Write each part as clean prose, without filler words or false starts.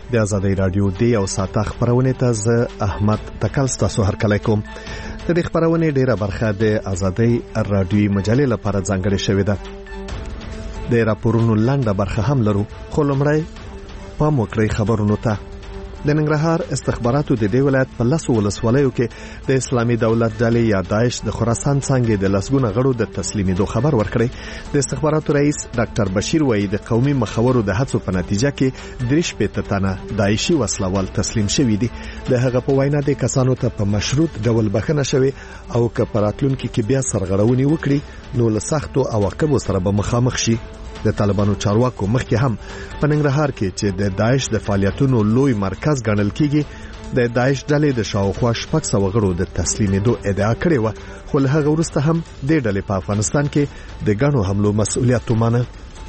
د آزادۍ رادیو دی او ساته خبرونه ته ز احمد تکل ستاسو هرکلی کوم. د دې خبرونه ډیره برخه د آزادۍ رادیو مجلې لپاره ځانګړې شوې ده. د راپورونو لاندې برخه هم لرو، خو لمړی پام وکړئ خبرونو ته. د ننګرهار استخباراتو د دې ولایت په 10 ولسوالیو کې د اسلامي دولت ډلې یا داعش د خراسان څنګه د لسګونه غړو د تسلیمېدو خبر ورکړی. د استخباراتو رئیس ډاکټر بشیر وایي د قومي مخورو د هڅو په نتیجه کې 3 تنه داعشي وسلوال تسلیم شوي دي. د هغه په وینا د کسانو ته په مشروط ډول بخښنه شوې او که په راتلونکي کې بیا سرغړونې وکړي نو له سختو عواقبو سره به مخامخ شي. د طالبانو چارواکو مخکې هم په ننګرهار کې چې د داعش د فعالیتونو لوی مرکز ګڼل کیږي د داعش ډلې د شاوخوا 600 غړو د تسلیمېدو ادعا کړې و، خو له هغه وروسته هم د ډلې په افغانستان کې د ګڼو حملو مسؤلیت ومانه.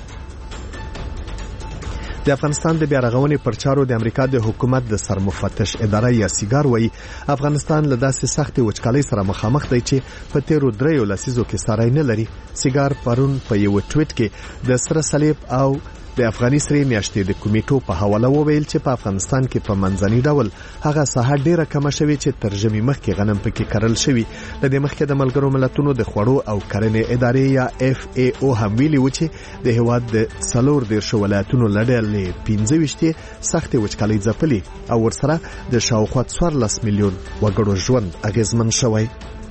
د افغانستان د بیا رغونې پر چارو د امریکا د حکومت د سرمفتش اداره یا سیګار وایي افغانستان له داسې سختې وچکالۍ سره مخامخ دی چې په تیرو 3 لسیزو کې ساری نه لري. سیګار پرون په یو ټویټ کې د سره صلیب او د افغاني سرې میاشتې د کمیټو په حواله وویل چې په افغانستان کې په منځني ډول هغه ساحه ډیره کمه شوې چې ترجمه مخکې غنم پکې کرل شوی. د دې مخکې د ملګرو ملتونو د خوړو او کرنې ادارې یا FAO هم ویلي و چې د هیواد د 14 ولایتونو لړلې 15 سختې وچکالۍ ځپلې او ورسره د شاوخوا 14 میلیون وګړو ژوند اغیزمن شوی.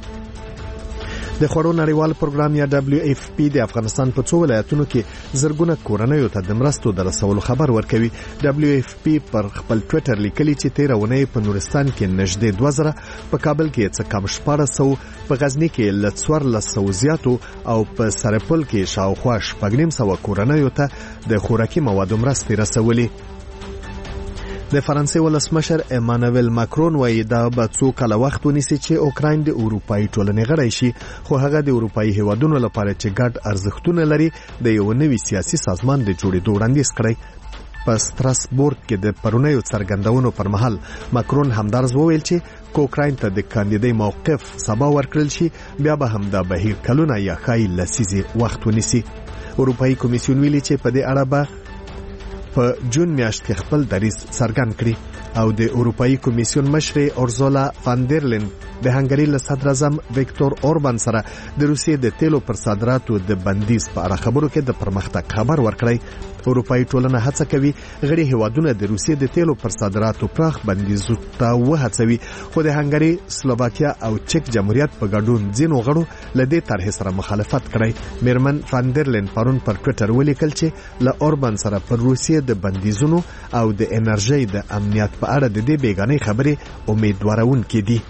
د خوړو نړیوال پروګرام یا WFP د افغانستان په 2 ولایتونو کې زرګونه کورنیو ته د مرستو د رسولو خبر ورکوي. WFP پر خپل ټویټر لیکلي چې 13 ونې په نورستان کې نږدې 2000، په کابل کې څه کم 1400، په غزنی کې له 1400 زیاتو او په سرپل کې شاوخوا 900 کورنیو ته د خوراکي موادو مرستې رسولې. د فرانسې ولسمشر ایمانوئل ماکرون وایي دا به څو کاله وخت ونیسي چې اوکراین د اروپایي ټولنې غړی شي، خو هغه د اروپایي هیوادونو لپاره چې ګډ ارزښتونه لري د یو نوي سیاسي سازمان د جوړېدو وړاندیز کړی. په ستراسبورګ کې د پرونیو څرګندونو پر مهال ماکرون همدارز وویل چې اوکراین ته د کاندیدۍ موقف سبا ورکړل شي بیا به هم دا بهیر کلونه یا ښایي لسیزې وخت ونیسي. اروپایي کمیسیون ویلي چې په دې اړه به په جون میاشت کې خپل دریځ څرګند کړي او د اروپایي کمیسیون مشر اورزولا فاندرلین د هنګري له صدر اعظم ویکتور اوربان سره د روسیې د تیلو پر صادراتو د بندیز په اړه خبرو کې د پرمختګ خبر ورکړی. اروپایي ټولنه هڅه کوي غړي هیوادونه د روسیې د تیلو پر صادراتو پراخ بندیز ته وهڅوي، خو د هنګري، سلوواکیا او چک جمهوریت په ګډون ځینو غړو له دې طرحې سره مخالفت کړی. میرمن فاندرلین پرون پر ټویټر ولیکل چې له اوربان سره پر روسیې د بندیزونو او د انرژي د امنیت په اړه د دې بیګانې خبرې امیدوارونکې دي.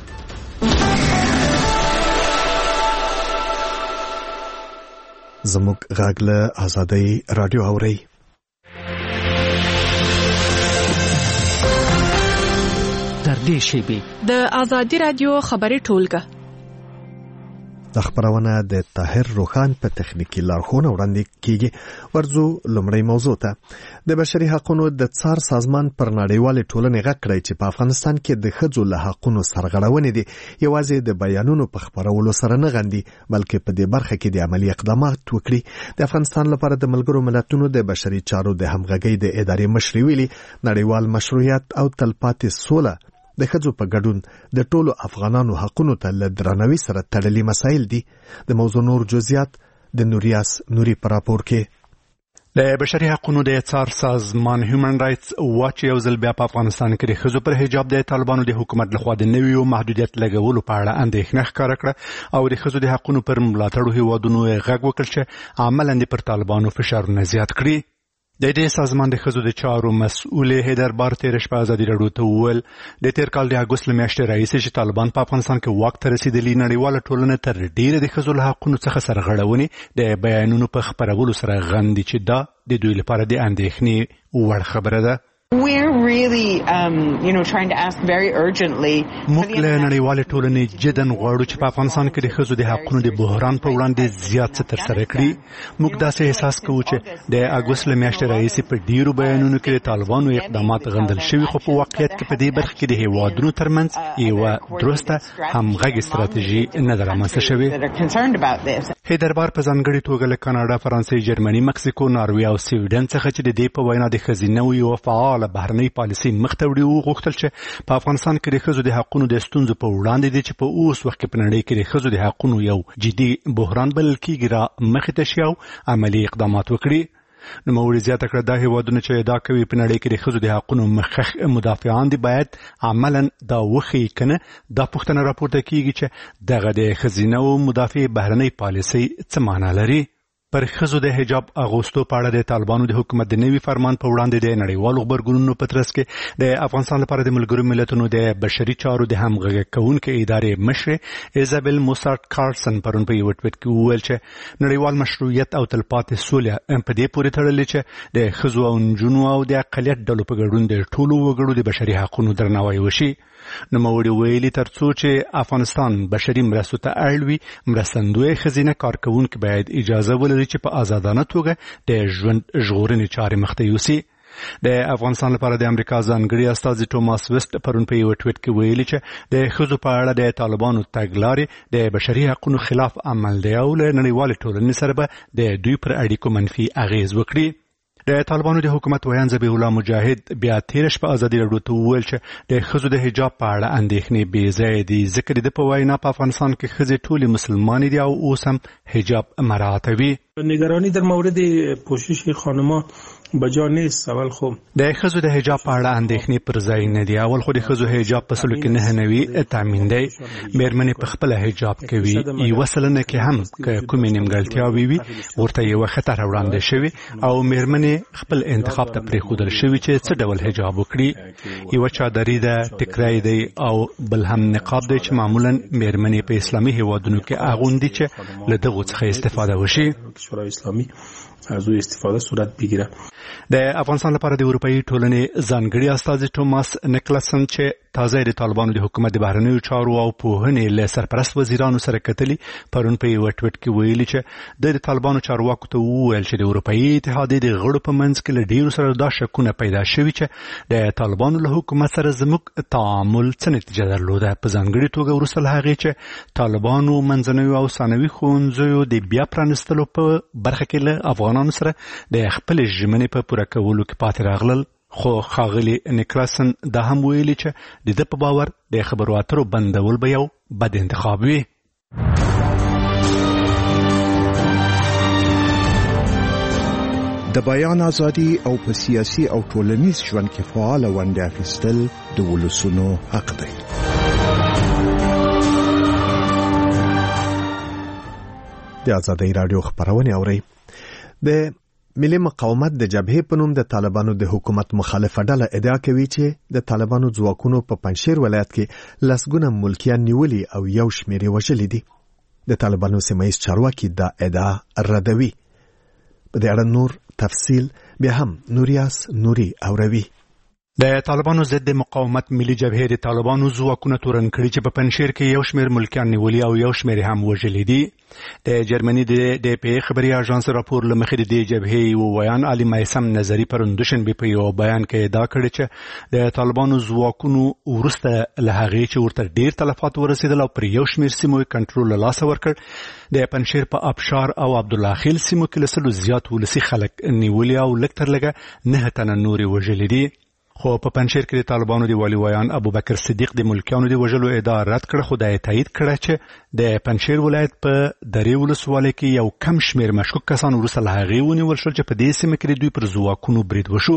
زموږ غږ له آزادۍ رادیو اوري. تر دې شیبې د آزادۍ رادیو خبري ټولګه د خبرونه د طاهر روخان په تخنیکی لارښوونه وړاندې کیږي. ورځو لمړی موضوع ته د بشري حقوقو د څار سازمان پر نړیوال ټولنې غږ کړی چې په افغانستان کې د ښځو له حقوقو سرغړونې دي یوازې د بیانونو په خبرولو سره نه غندي، بلکې په دې برخه کې د عملی اقدامات وکړي. د افغانستان لپاره د ملګرو ملتونو د بشري چارو د همغږۍ د ادارې مشر ویلي نړیوال مشروعیت او تلپاتې سوله د ښځو په ګډون د ټولو افغانانو حقونو ته له درناوي سره تړلي مسایل دي. د موضوع نور جزئیات د نوریاس نوري پر راپور کې. د بشري حقوقو د څار سازمان هیومن رائټس واچ یو ځل بیا په افغانستان کې د ښځو پر حجاب د طالبانو د حکومت لخوا د نویو محدودیت لګولو په اړه اندېښنه ښکاره کړه او د ښځو د حقوقو پر ملاتړو هیوادونو غږ وکړ چې عملاً پر طالبانو فشارونه زیات کړي. د دې سازمان د ښځو د چارو مسؤل هیدر بار تیر شپه ازادي راډیو ته وویل د تیر کال د اګوست له میاشتې راهیسې چې طالبان په افغانستان کې واک ته رسېدلي نړیواله ټولنه تر ډیره د ښځو له حقونو څخه سرغړونې د بیانونو په خپرولو سره غندي چې دا د دوی لپاره د اندېښنې وړ خبره ده. We're really, trying to ask very urgently. موږ له نړیوالې ټولنې جداً غواړو چې په افغانستان کې د ښځو د حقونو د بحران په وړاندې زیات څه ترسره کړي. موږ داسې احساس کوو چې د اګوست له میاشتې راهیسې په ډیرو بیانونو کې د طالبانو اقدامات غندل شوي، خو په واقعیت کې په دې برخه کې د هیوادونو ترمنځ یوه درسته همغږې ستراتیژي نه ده رامنځته شوې. دربار په ځانګړي توګه له کاناډا، فرانسې، جرمني، مکسیکو، ناروې او سویډن څخه چې د دې په وینا د ښځینه او فعاله بهرنۍ پالیسۍ مخ ته وړي وغوښتل چې په افغانستان کې د ښځو د حقونو د ستونزو په وړاندې دي چې په اوس وخت کې په نړۍ کې د ښځو د حقونو یو جدي بحران بلل کېږي را مخې ته شي او عملي اقدامات وکړي. نوموړي زیاته کړه دا هیوادونه چې ادعا کوي په نړۍ کې د ښځو د حقونو مخکښ مدافعان دي باید عملا دا وښيي کنه دا پوښتنه راپورته کیږي چې دغه د ښځینه او مدافع بهرنۍ پالیسۍ څه معنا لري. پر ښځو د حجاب اغوستو په اړه د طالبانو د حکومت د نوي فرمان په وړاندې د نړیوالو غبرګونونو په ترڅ کې د افغانستان لپاره د ملګرو ملتونو د بشري چارو د همغږي کوونکې ادارې مشر ایزابل موسارت کارسن پرون په یو ټویټ کې وویل چې نړیوال مشروعیت او تلپاتې سوله په دې پورې تړلې چې د ښځو او نجونو او د اقلیت ډلو په ګډون د ټولو وګړو د بشري حقوقو درناوی وشي. نوموړي ویلي ترڅو چې افغانستان بشري مرستو ته اړ وي مرستندوی ښځینه کارکوونکي باید اجازه ولري چې په آزادانه توګه د ژوند ژغورنې چارې مخته یوسي. د افغانستان لپاره د امریکا ځانګړي استازي ټوماس ویسټ پرون په یو ټویټ کې ویلي چې د ښځو په اړه د طالبانو تګلارې د بشري حقوقو خلاف عمل دی او له نړیوالې ټولنې سره به د دوی پر اړیکو منفي اغیز وکړي. د طالبانو د حکومت ویان ذبیح الله مجاهد بیا تیر شپه ازادي راډیو ته وویل چې د ښځو د حجاب په اړه اندېښنې بې ځایه دي ځکه د په وینا په افغانستان کې ښځې ټولې مسلمانې دي او اوس هم حجاب مراعاتوي. نگرانی در مورد پوشش خانم‌ها بجا نیست. اول خو د ښځو د حجاب په اړه اندېښنې پر ځای نه دي. اول خو د ښځو حجاب په سلو کې 99 تامین دی. مېرمنې په خپل حجاب کوي یو سلنه کې هم کومې نیمګړتیاوې وي ورته یو خطر وړاندې شوی او مېرمنې خپل انتخاب ته پرېښودل شوی چې څه ډول حجاب وکړي. یو چادري ده، ټیکری دی او بل هم نقاب دی چې معمولا مېرمنې په اسلامي هیوادونو کې اغوندي چې له دغو څخه استفاده وشي. اسلامي از او استفاده صورت بگیره. د افغانستان لپاره د اروپאי ټولنې ځانګړي استازي ټوماس نیکلسن چې تازه د طالبانو د حکومت د بهرنیو چارو او پوهنې له سرپرست وزیرانو سره کتلي پرون په یو ټویټ کې ویلي چې د طالبانو چارواکو ته وویل چې د اروپאי اتحادیې د غړو په منځ کې له ډیرو سره دا شکونه پیدا شوي چې د طالبانو له حکومت سره زموږ تعامل څه نتیجه درلوده. په ځانګړي توګه وروسته له هغې چې طالبانو منځنیو او ثانوي ښوونځیو د بیا پرانیستلو په برخه کې له افغانانو سره د خپل ژمنې په پوره کولو کې پاتې راغلل. خو ښاغلي نیکلسن دا هم ویلي چې د ده په باور د خبرو اترو بندول به یو بد انتخاب وي. د بیان ازادي او په سیاسي او ټولنیز ژوند کې فعال ونډه اخیستل د ولسونو حق دی. د ازادۍ راډیو خبرونه اوري. د ملي مقاومت د جبهې په نوم د طالبانو د حکومت مخالفه ډله ادعا کوي چې د طالبانو ځواکونو په پنجشیر ولایت کې لسګونه ملکیان نیولي او یو شمېر یې وژلي دي. د طالبانو سیمه‌ییز چارواکي دا ادعا ردوي. په دې اړه نور تفصیل بیا هم نوریاس نوري اوروي. د طالبانو ضد مقاومت ملي جبهې د طالبانو ځواکونه تورن کړي چې په پنجشیر کې یو شمېر ملکیان نیولي او یو شمېر هم وژلي دي. د جرمني د پی خبري اژانس راپور لمخې د دې جبهې یو ویان علي میسم نظری پرون دوشنبه په یو بیان کې ادعا کړې چې د طالبانو ځواکونو ورسته له هغې چې ورته ډیر تلفات ورسېدل او پر یو شمېر سیمو کنټرول له لاسه ورکړ. د پنجشیر په ابشار او عبدالله خیل سیمو کې لسلو زیات ولسي خلک نیولي او لږ تر لږه 9 تنه نورې وژلي دي. خو په پنجشیر کې د طالبانو د والي ویان ابوبکر صدیق د ملکیانو د وژلو ادعا رد کړه، خو دا یې تایید کړه چې د پنجشیر ولایت په درې ولسوالۍ کې یو کم شمېر مشکوک کسان وروسته له هغې ونیول شول چې په دې سیمه کې د دوی پر ځواکونو برید وشو.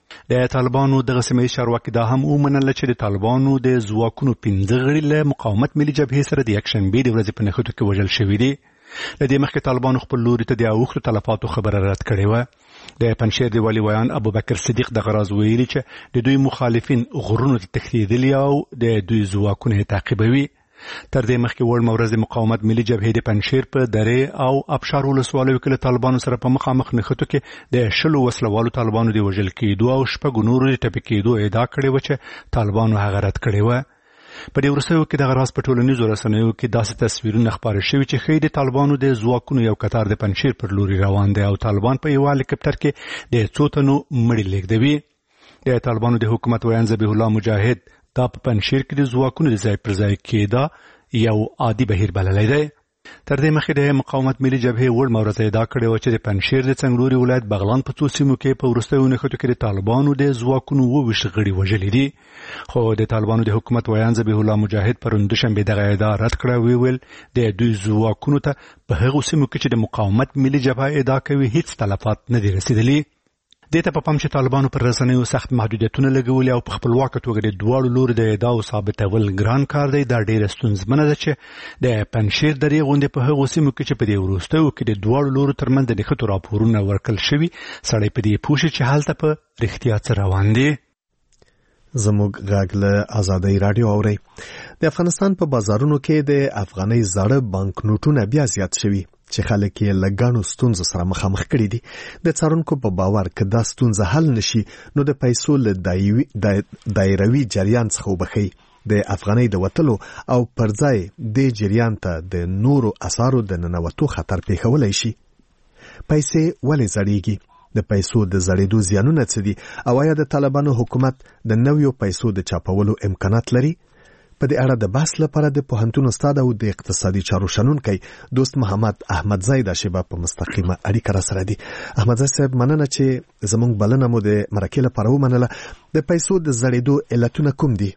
د طالبانو دغه سیمه‌ییز چارواکي دا هم ومنله چې د طالبانو د ځواکونو 15 غړي له مقاومت ملي جبهې سره د یکشنبې د ورځې په نښتو کې وژل شوي دي. له دې مخکې طالبانو خپل لوري ته د اوښتو تلفاتو خبره رد کړې وه. د پنجشیر د والي ویان ابوبکر صدیق دغه راز ویلي چې د دوی مخالفین غرونو ته تښتېدلي او د دوی ځواکونه یې تعقیبوي. تر دې مخکې وړمه ورځ د مقاومت ملي جبهې د پنجشیر په درې او ابشار ولسوالیو کې له طالبانو سره په مخامخ نښتو کې د 10 وسلوالو طالبانو د وژل کېدو او 6 نورو د ټپي کېدو ادعا کړې وه چې طالبانو هغه رد کړې وه. په دې وروستیو کې دغه راز په ټولنیزو رسنیو کې داسې تصویرونه خپاره شوي چې ښیي د طالبانو د ځواکونو یو قطار د پنجشیر پر لوري روان دی او طالبان په یوه هلیکپټر کې د څو تنو مړي لیږدوي. د طالبانو د حکومت ویان ذبیح الله مجاهد دا په پنجشیر کې د ځواکونو د ځای پر ځای کېدا یو عادي بهیر بللی دی. تر دې مخکې د مقاومت ملي جبهې وړ مورزه ادعا کړې و چې د پنجشیر د څنګلوري ولایت بغلان په څو سیمو کې په وروستیو نښتو کې د طالبانو د ځواکونو 22 غړي وژلي دي خو د طالبانو د حکومت ویان ذبیح الله مجاهد پرون دوشنبه دغه ادعا رد کړه ویل د دوی ځواکونو ته په هغو سیمو کې چې د مقاومت ملي جبهه ادعا کوي هیڅ تلفات نه دي رسیدلي دته په پام چې طالبانو پر رسنیو سخت محدودیتونه لګولي او په خپلواک توګه د دواړو لوري د ادعاو ثابتول ګران کار دی دا ډیره ستونزمنه ده چې د پنجشیر درې غونډې په هغو سیمو کې چې په دې وروستیو کې د دواړو لورو ترمنځ د نښتو راپورونه ورکړل شوي سړی په دې پوه شي چې هلته په رښتیا څه روان دي زموږ غږ له آزادۍ رادیو اوري د افغانستان په بازارونو کې د افغاني زړه بانک نوټونه بیا زیات شوي چې خلک یې لګانو ستونزو سره مخامخ کړي دي د څارونکو په باور کې دا ستونزه حل نشي نو د پیسو له دایروي جریان څخه وبخي د افغاني د وټلو او پرځای د جریان ته د نورو اثارو د ننوتو خطر پیښولای شي پیسې ولې زړیږي د پیسو د زړېدو زیانونه څه دي او آیا د طالبانو حکومت د نویو پیسو د چاپولو امکانات لري په دې اړه د بحث لپاره د پوهنتون استاد او د اقتصادي چارو شنونکي دوست محمد احمد زاید شیبه په مستقیمه اړیکه را سره دي احمد زاید صاحب مننه چې زموږ بلنه مو د مرکې لپاره ومنله د پیسو د زړېدو علتونه کوم دي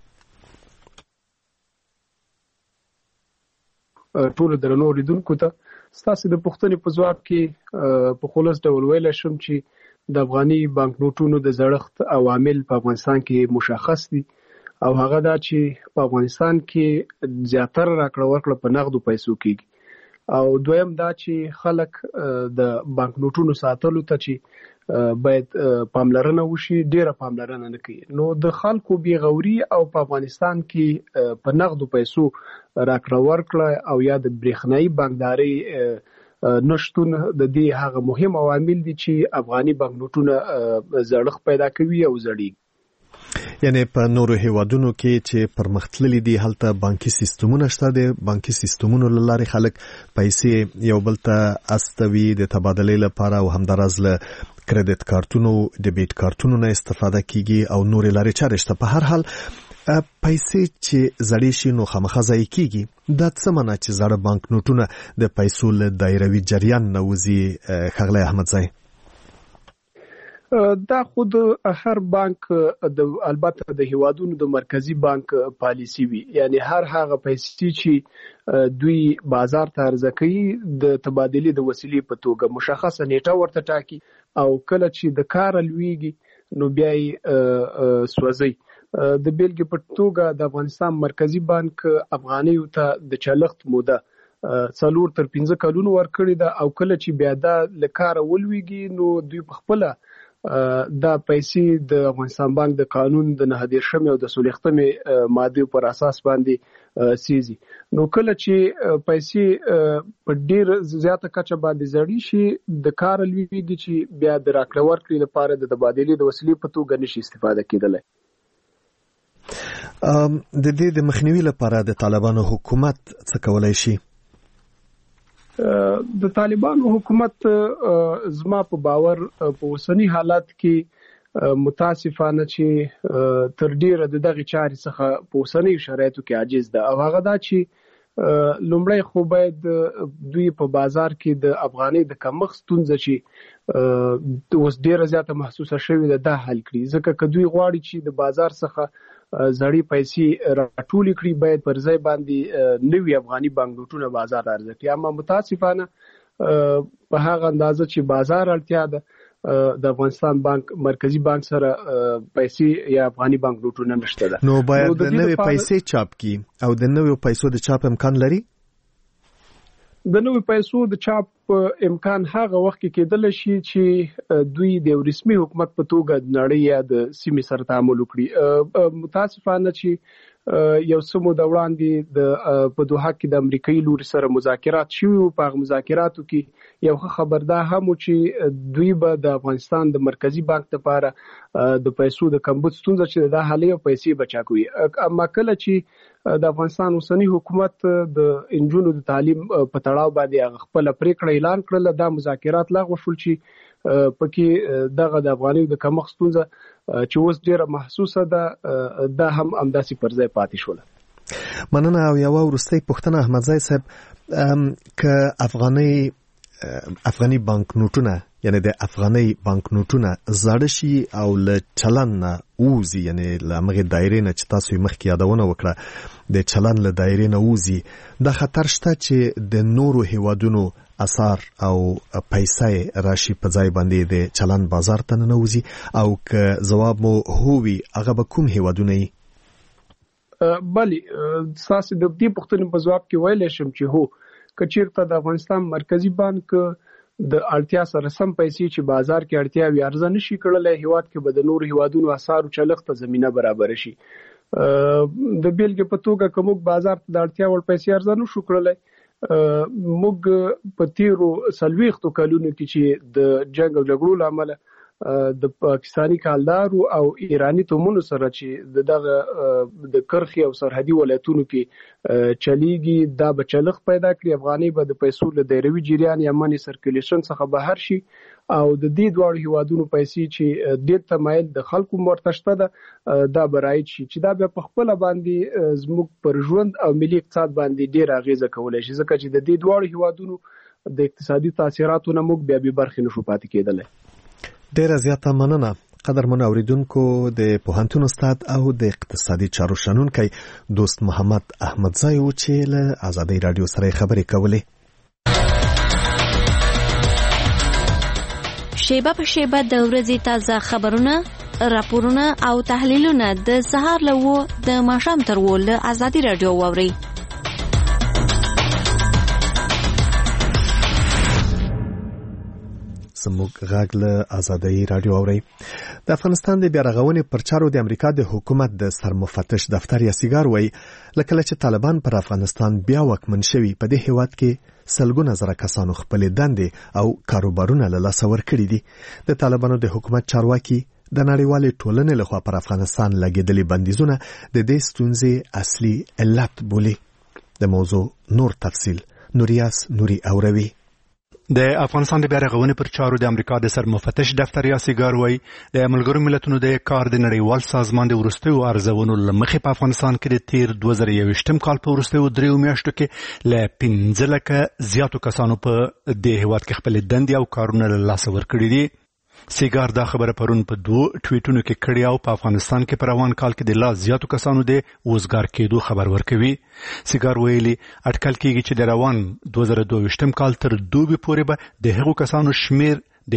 ټول درنو لیدونکو ته ستاسو د پوښتنې په ځواب کې په خلاص ډول ویل شم چې د افغاني بانک نوټونو د زړښت عوامل په افغانستان کې مشخص دي او هغه دا چې په افغانستان کې زیاتره راکړه ورکړه په نغدو پیسو کېږي او دویم دا چې خلک د بانک نوټونو ساتلو ته چې باید پاملرنه وشي ډیره پاملرنه نه کوي نو د خلکو بی غوري او په افغانستان کې په نغدو پیسو راکړه ورکړه او یا د برېښنايي بانکداري نشټون د دې هغه مهم عوامل دي چې افغاني بانک نوټونه زړښت پیدا کوي او زړیږي یعنی په نورو هیوادونو کې چې پرمختللي دي هلته بانکي سیستمونه شته د بانکي سیستمونو لارې خلک پیسې یو بل ته استوي د تبادلې لپاره او همدارس له کریډټ کارتونو ډیبیټ کارتونو نه استفاده کیږي او نور لارې چارې شته په هر حال پیسې چې زړې شي نو خامخا ځای کیږي دا څه معنی چې زړه بانک نوټونه د پیسو له دایروي جریان نه وځي خغلی احمد زاید دا خود هر بانک البته د هیوادونو د مرکزی بانک پالیسی وي یعنی هر هغه پیسې چې دوی بازار ته عرضه کوي د تبادلې د وسیلې په توګه مشخصه نیټه ورته ټاکي او کله چې د کار لویږي نو بیا یې سوځي د بیلګې په توګه د افغانستان مرکزی بانک افغاني ته د چلښت موده 4 تر 15 کلونو ورکړی دا او کله چې بیا دا لکاره ولويږي نو دوی په خپل دا پیسې د افغانستان بانک د قانون د 9 او د 16 ماده پر اساس باندې سيزي نو کله چې پیسې په ډیر زیاته کچه باندې زړی شي د کار لویږي چې بیا د راکړه ورکړې لپاره د تبادلې د وسیلې په توګه نشي استفاده کېدلی د دې د مخنیوي لپاره د طالبانو حکومت څه کولای شي د طالبانو حکومت زما په باور په اوسنی حالت کې متاسفانه چې تر ډیره دغه چارې څخه په اوسنی شرایطو کې عاجز ده او هغه دا چې لومړی خو باید دوی په بازار کې د افغاني د کمښت ستونزه چې اوس ډیره زیاته محسوسه شوې ده دا حل کړي ځکه که دوی غواړي چې د بازار څخه زړې پیسې راټول کړي باید پر ځای باندې نوی افغاني بانک نوټونه بازار عرضه کړي اما متاسفانه په هغه اندازه چې بازار اړتیا ده د افغانستان بانک مرکزی بانک سره پیسې یا افغاني بانک نوټونه نشته ده نو باید د نوې پیسې چاپ کی او د نوې پیسو د چاپ امکان لري د نوې پیسو د چاپ امکان هغه وخت کې کېدل شي چې دوی د رسمي حکومت په توګه د نړۍ یا د سیمې سره تعامل وکړي متاسفانه چې یو څه موده وړاندې په دوحه کې د امریکایي لوري سره مذاکرات شوي په هغه مذاکراتو کې یو خبردار هم چې دوی به د افغانستان د مرکزی بانک لپاره د پیسو د کمبود ستونزه چې د حالي پیسې بچا کوي اما کله چې د افغانستان اوسنی حکومت د انجونو د تعلیم په تړاو باندې خپل پریکړه اعلان کړل دا مذاکرات لغوه شول چې پکې دغه د افغاني د کمښت ستونزه چې اوس ډیره محسوسه ده دا هم همداسې پر ځای پاتې شول مننه. او یو ورستۍ پوښتنه احمدزی صاحب، که افغاني بانک نوټونه یعنی د افغاني بانک نوټونه زړه شي او له چلن نه ووزي، یعنی له هغې دایرې نه چې تاسو یې مخکې یادونه وکړه د چلن له دایرې نه ووزي، دا خطر شته چې د نورو هیوادونو اثار او پیسې راشي په ځای باندې د چلن بازار ته ننوځي؟ او که ځواب مو هووي هغه به کوم هیوادونه وي؟ بله، تاسو د دې پوښتنې په ځواب کې ویلی شم چې هو، که چېرته د افغانستان مرکزی بانک د اړتیا سره سم پیسې چې بازار کې اړتیا وي عرضه نشي کړلی، هیواد کې به د نورو هیوادونو اسعارو چلښت ته زمینه برابر شي. د بیلګې په توګه که موږ بازار ته د اړتیا وړ پیسې عرضه نشو کړلی، موږ په تیرو 40 کلونو کې چې د جنگ او جګړو له امله د پاکستانی کالدارو او ایرانی تومونو سره چې دغه د کرخي او سرحدي ولایتونو کې چلیږي، دا به چلښت پیدا کړي. افغاني به د پیسو له دایروي جریان یا منی سرکولیشن څخه بهر شي او د دې دواړو هیوادونو پیسې چې د تمایل د خلکو مرتشته ده دا برایت شي چې دا به په خپل باندې زموږ پر ژوند او ملي اقتصاد باندې ډیر اغیزه کولای شي، ځکه چې د دې دواړو هیوادونو د اقتصادي تاثیراتو نه موږ بیا به برخې نشو پاتې کېدلی. ډیره زیاته مننه. قدرمن اوریدونکو، د پوهنتون استاد او د اقتصادي چارو شنونکی دوست محمد احمدزی و چې له آزادۍ رادیو سره خبرې کولې. شیبه په شیبه د ورځې تازه خبرونه، راپورونه او تحلیلونه د سهار له و د ماښام تر و له آزادۍ رادیو واورئ. زموږ غږ له آزادۍ رادیو اورئ. د افغانستان د بیارغونې پر چارو د امریکا د حکومت د سرمفتش دفتر یا سیګار وایي لکه چې طالبان پر افغانستان بیا واکمن شوي، په دې هیواد کې سلګونه زره کسانو خپلې دندې او کاروبارونه له لاسه ورکړي دي. د طالبانو د حکومت چارواکي د نړیوالې ټولنې لخوا پر افغانستان لګېدلي بندیزونه د دې ستونزې اصلي علت بولي. د موضوع نور تفصیل نوریاس نوري اوروي. د افغانستان د بیارغونې پر چارو د امریکا د سرمفتش دفتر یا سیګار وایي د ملګرو ملتونو د کار د نړیوال سازمان د وروستیو ارزونو له مخې په افغانستان کې د تیر 2021 کال په وروستیو 3 میاشتو کې له 15 لکه زیاتو کسانو په دې هیواد کې خپل دندې او کارونه له لاسه ورکړي دي. سیګار دا خبره پرون په 2 ټویټونو کې کړې او په افغانستان کې پر روان کال کې د لا زیاتو کسانو د وزګار کېدو خبر ورکوي. سیګار ویلي اټکل کېږي چې د روان 2022 کال تر دوبي پورې به د هغو کسانو شمیر د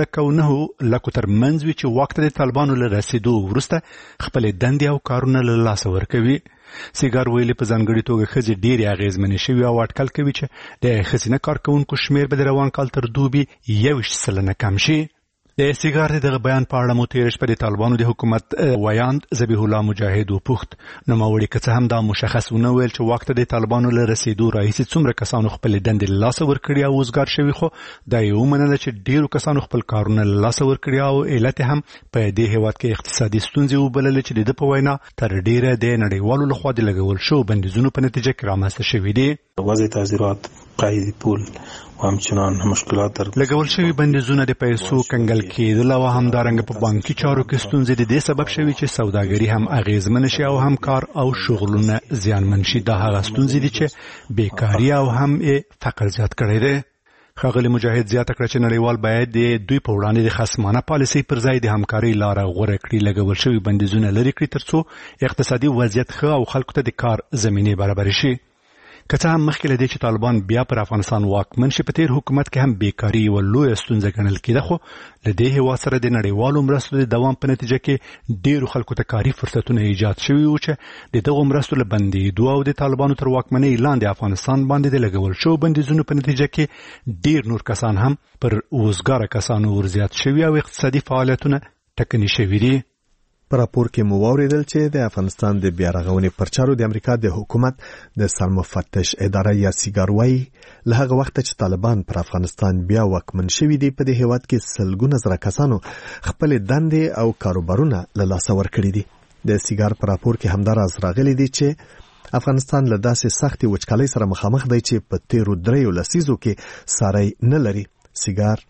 1.9 لکو تر منځ وي چې وخت د طالبانو له رسیدو وروسته خپل دندې او کارونه له لاسه ورکوي. سیګار ویلي په ځانګړي توګه ښځې ډېرې اغېزمنې شوي او اټکل کوي چې د ښځینه کارکوونکو شمیر به د روان کال تر دوبي 21% کم شي. د سیګار دغه بیان په اړه مو تېره شپه د طالبانو د حکومت ویاند ذبیح الله مجاهد وپوښت. نوموړي که څه هم دا مشخص ونه ویل چې وخت د طالبانو له رسیدو راهیسې څومره کسانو خپل دندې له لاسه ورکړي او وزګار شوي، خو دا یې ومنله چې ډېرو کسانو خپل کارونه له لاسه ورکړي او علت هم په دې هیواد کې اقتصادي ستونزې وبللې چې د ده په وینا تر ډېره د نړیوالو لخوا د لګول شو بندیزونو په نتیجه کې رامنځته شوي دي. وضع تعذیرات، قید پول و همچنان مشکلات در لګول شوي بندیزونه د پیسو کنګل کېدل او همدارنګه په بانکي چارو کې ستونزې د دې سبب شوي چې سوداګري هم اغیزمن شي او هم کار او شغلونه زیانمن شي. دا هغه ستونزې دي چې بیکاري او هم فقر زیات کړی دی. ښاغلي مجاهد زیاته کړه چې نړیوال باید د دوی په وړاندې د خصمانه پالیسۍ پر ځای د همکارۍ لاره غوره کړي، لګول شوي بندیزونه لرې کړي ترڅو اقتصادي وضعیت ښه او خلکو ته د کار زمینې برابر شي. که څه هم مخکې له دې چې طالبان بیا پر افغانستان واکمن شي په تیر حکومت کې هم بیکاري یوه لویه ستونزه ګڼل کېده، خو له دې هېواد سره د نړیوالو مرستو د دوام په نتیجه کې ډېرو خلکو ته کاري فرصتونه ایجاد شوي وو چې د دغو مرستو له بندېدو او د طالبانو تر واکمنۍ لاندې افغانستان باندې د لګول شوو بندیزونو په نتیجه کې ډېر نور کسان هم پر وزګاره کسانو ورزیات شوي او اقتصادي فعالیتونه ټکني شوي دي. په راپور کې مو واوریدل چې د افغانستان د بیارغونې پر چارو د امریکا د حکومت د سرمفتش اداره یا سیګار وایي له هغه وخته چې طالبان پر افغانستان بیا واکمن شوي دي په دې هیواد کې سلګونه زره کسانو خپل دندې او کاروبارونه له لاسه ورکړي دي. د سیګار په راپور کې همدا راز راغلی دی چې افغانستان له داسې سختې وچکالۍ سره مخامخ دی چې په تیرو 3 لسیزو کې ساری نه لري. سیګار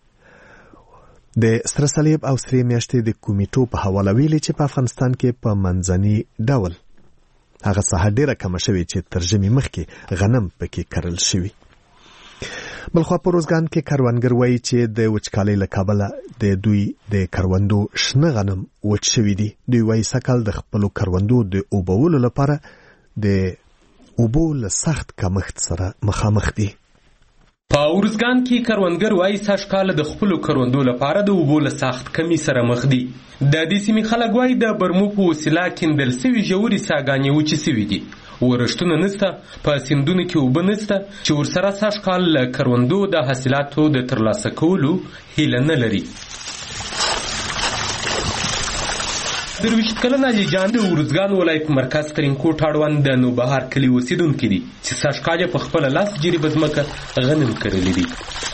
د سره صلیب او سرې میاشتې د کمیټو په حواله ویلي چې په افغانستان کې په منځني ډول هغه ساحه ډیره کم شوې چې ترجمه مخکې غنم پکې کرل شوی. بلخوا په روزګان کې کروندګر وایي چې د وچکالۍ له کبله د دوی د کروندو شنه غنم وچ شوي دي. دوی وایي سږکال د خپلو کروندو د اوبولو لپاره د اوبو له سخت کمښت سره مخامخ دي. په اورزګان کې کروندګر وایي سږکال د خپلو کروندو لپاره د اوبو له سخت کمی سره مخ دي. د دې سیمې خلک وایي د برمو په وسیله کیندل سوي ژورې څاګانې وچې سوي دي. ورښتونه نشته، په سیندونو کې اوبه نشته چې ورسره سږکال له کروندو د حاصلاتو د ترلاسه کولو هیله نه لري. درویشت کلن علي جان د ورزګان ولایت مرکز ترینکوټ اړوند د نوبهار کلي اوسیدونکي دي چې سږکال په خپله لاس جریبه ځمکه غنم کرلي دي.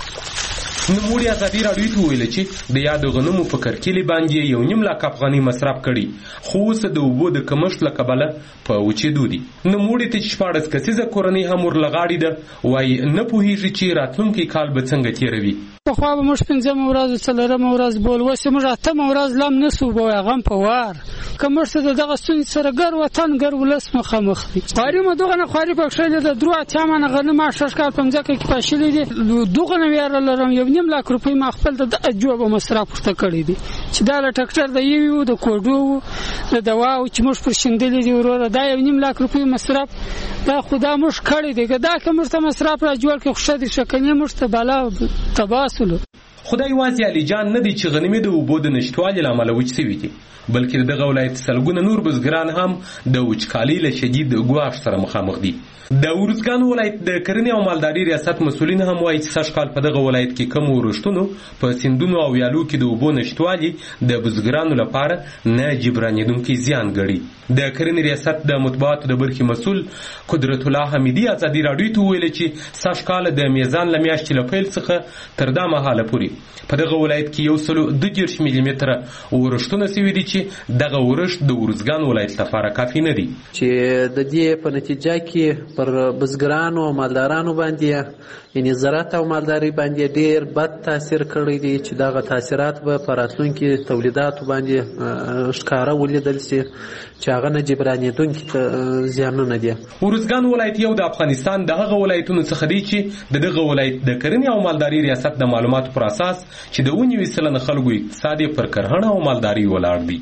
نوموړي ازادي راډیو ته وویل چې د یادو غنمو په کرکیلې باندې 1.5 لک افغانۍ مصرف کړي، خو اوس د اوبو د کمښت له کبله په وچېدو دي. نوموړي ته چې 14 کسیزه کورنۍ هم ورلغاړې ده، وایي نه پوهېږي چې راتلونکی کال به څنګه تېروي. پخوا به موږ 5 ورځ 4 ورځ بول، اوس موږ 8 ورځ لم نسو بو غم په وار کمرس د دغه ستونزې سره ګر وطن ګر ولس مخامخ دي. خواري مو دغه نه خواري پکښې د درو اتیا مانه غنم شش کال په ځکه کې پاشلې دي. دغه نه ویار لرم 1.5 لک روپۍ ما خپل د جواب مصرف ورته کړی دي چې دا له ټکټر د یو د کوډو د دوا او چې موږ پر شندلې دی وروره دا 1.5 لک روپۍ مصرف دا خدا موږ کړی دی. دا کوم څه مصرف را جوړ کې خوشا دي شکنه موږ ته بالا تباسل. خدای واځي علي جان نه دي چې غنمې د اوبو د نشټوالي لامل وچ سوي دي، بلکې دغه ولایت سلګونه نور بزګران هم د وچکالۍ له شدید ګواښ سره مخامخ دي. د ورزګان ولایت د کرنې او مالدارۍ ریاست مسؤلین هم وایي چې سږکال په دغه ولایت کې کم ورښتونو په سیندونو او ویالو کې د اوبو نشټوالي د بزګرانو لپاره نه جبرانېدونکی زیان ګڼي. د کرنې ریاست د مطبوعاتو د برخې مسؤل قدرت الله حمیدي ازادي راډیو ته وویل چې سږکال د میزان له میاشتې له پیل څخه تر دا مهاله پورې په دغه ولایت کې 120 ملي متره ورښتونه سوي دي چې دغه ورښت د ورزګان ولایت لپاره کافي نه دي. چې د دې په نتیجه کې پر بزګرانو او مالدارانو باندې یعنی زراعت او مالداري باندې ډیر بد تاثیر کړی دی چې دغه تاثیرات به په راتلونکي تولیداتو باندې ښکاره ولیدل شي چې هغه نه جبرانېدونکي زیانونه دي. ورزګان ولایت یو د افغانستان د هغه ولایتونو څخه دی چې دغه ولایت د کرنې او مالداري ریاست د معلوماتو پر اساس چې د 19% خلکو اقتصاد پر کرهڼه او مالداري ولاړ دی.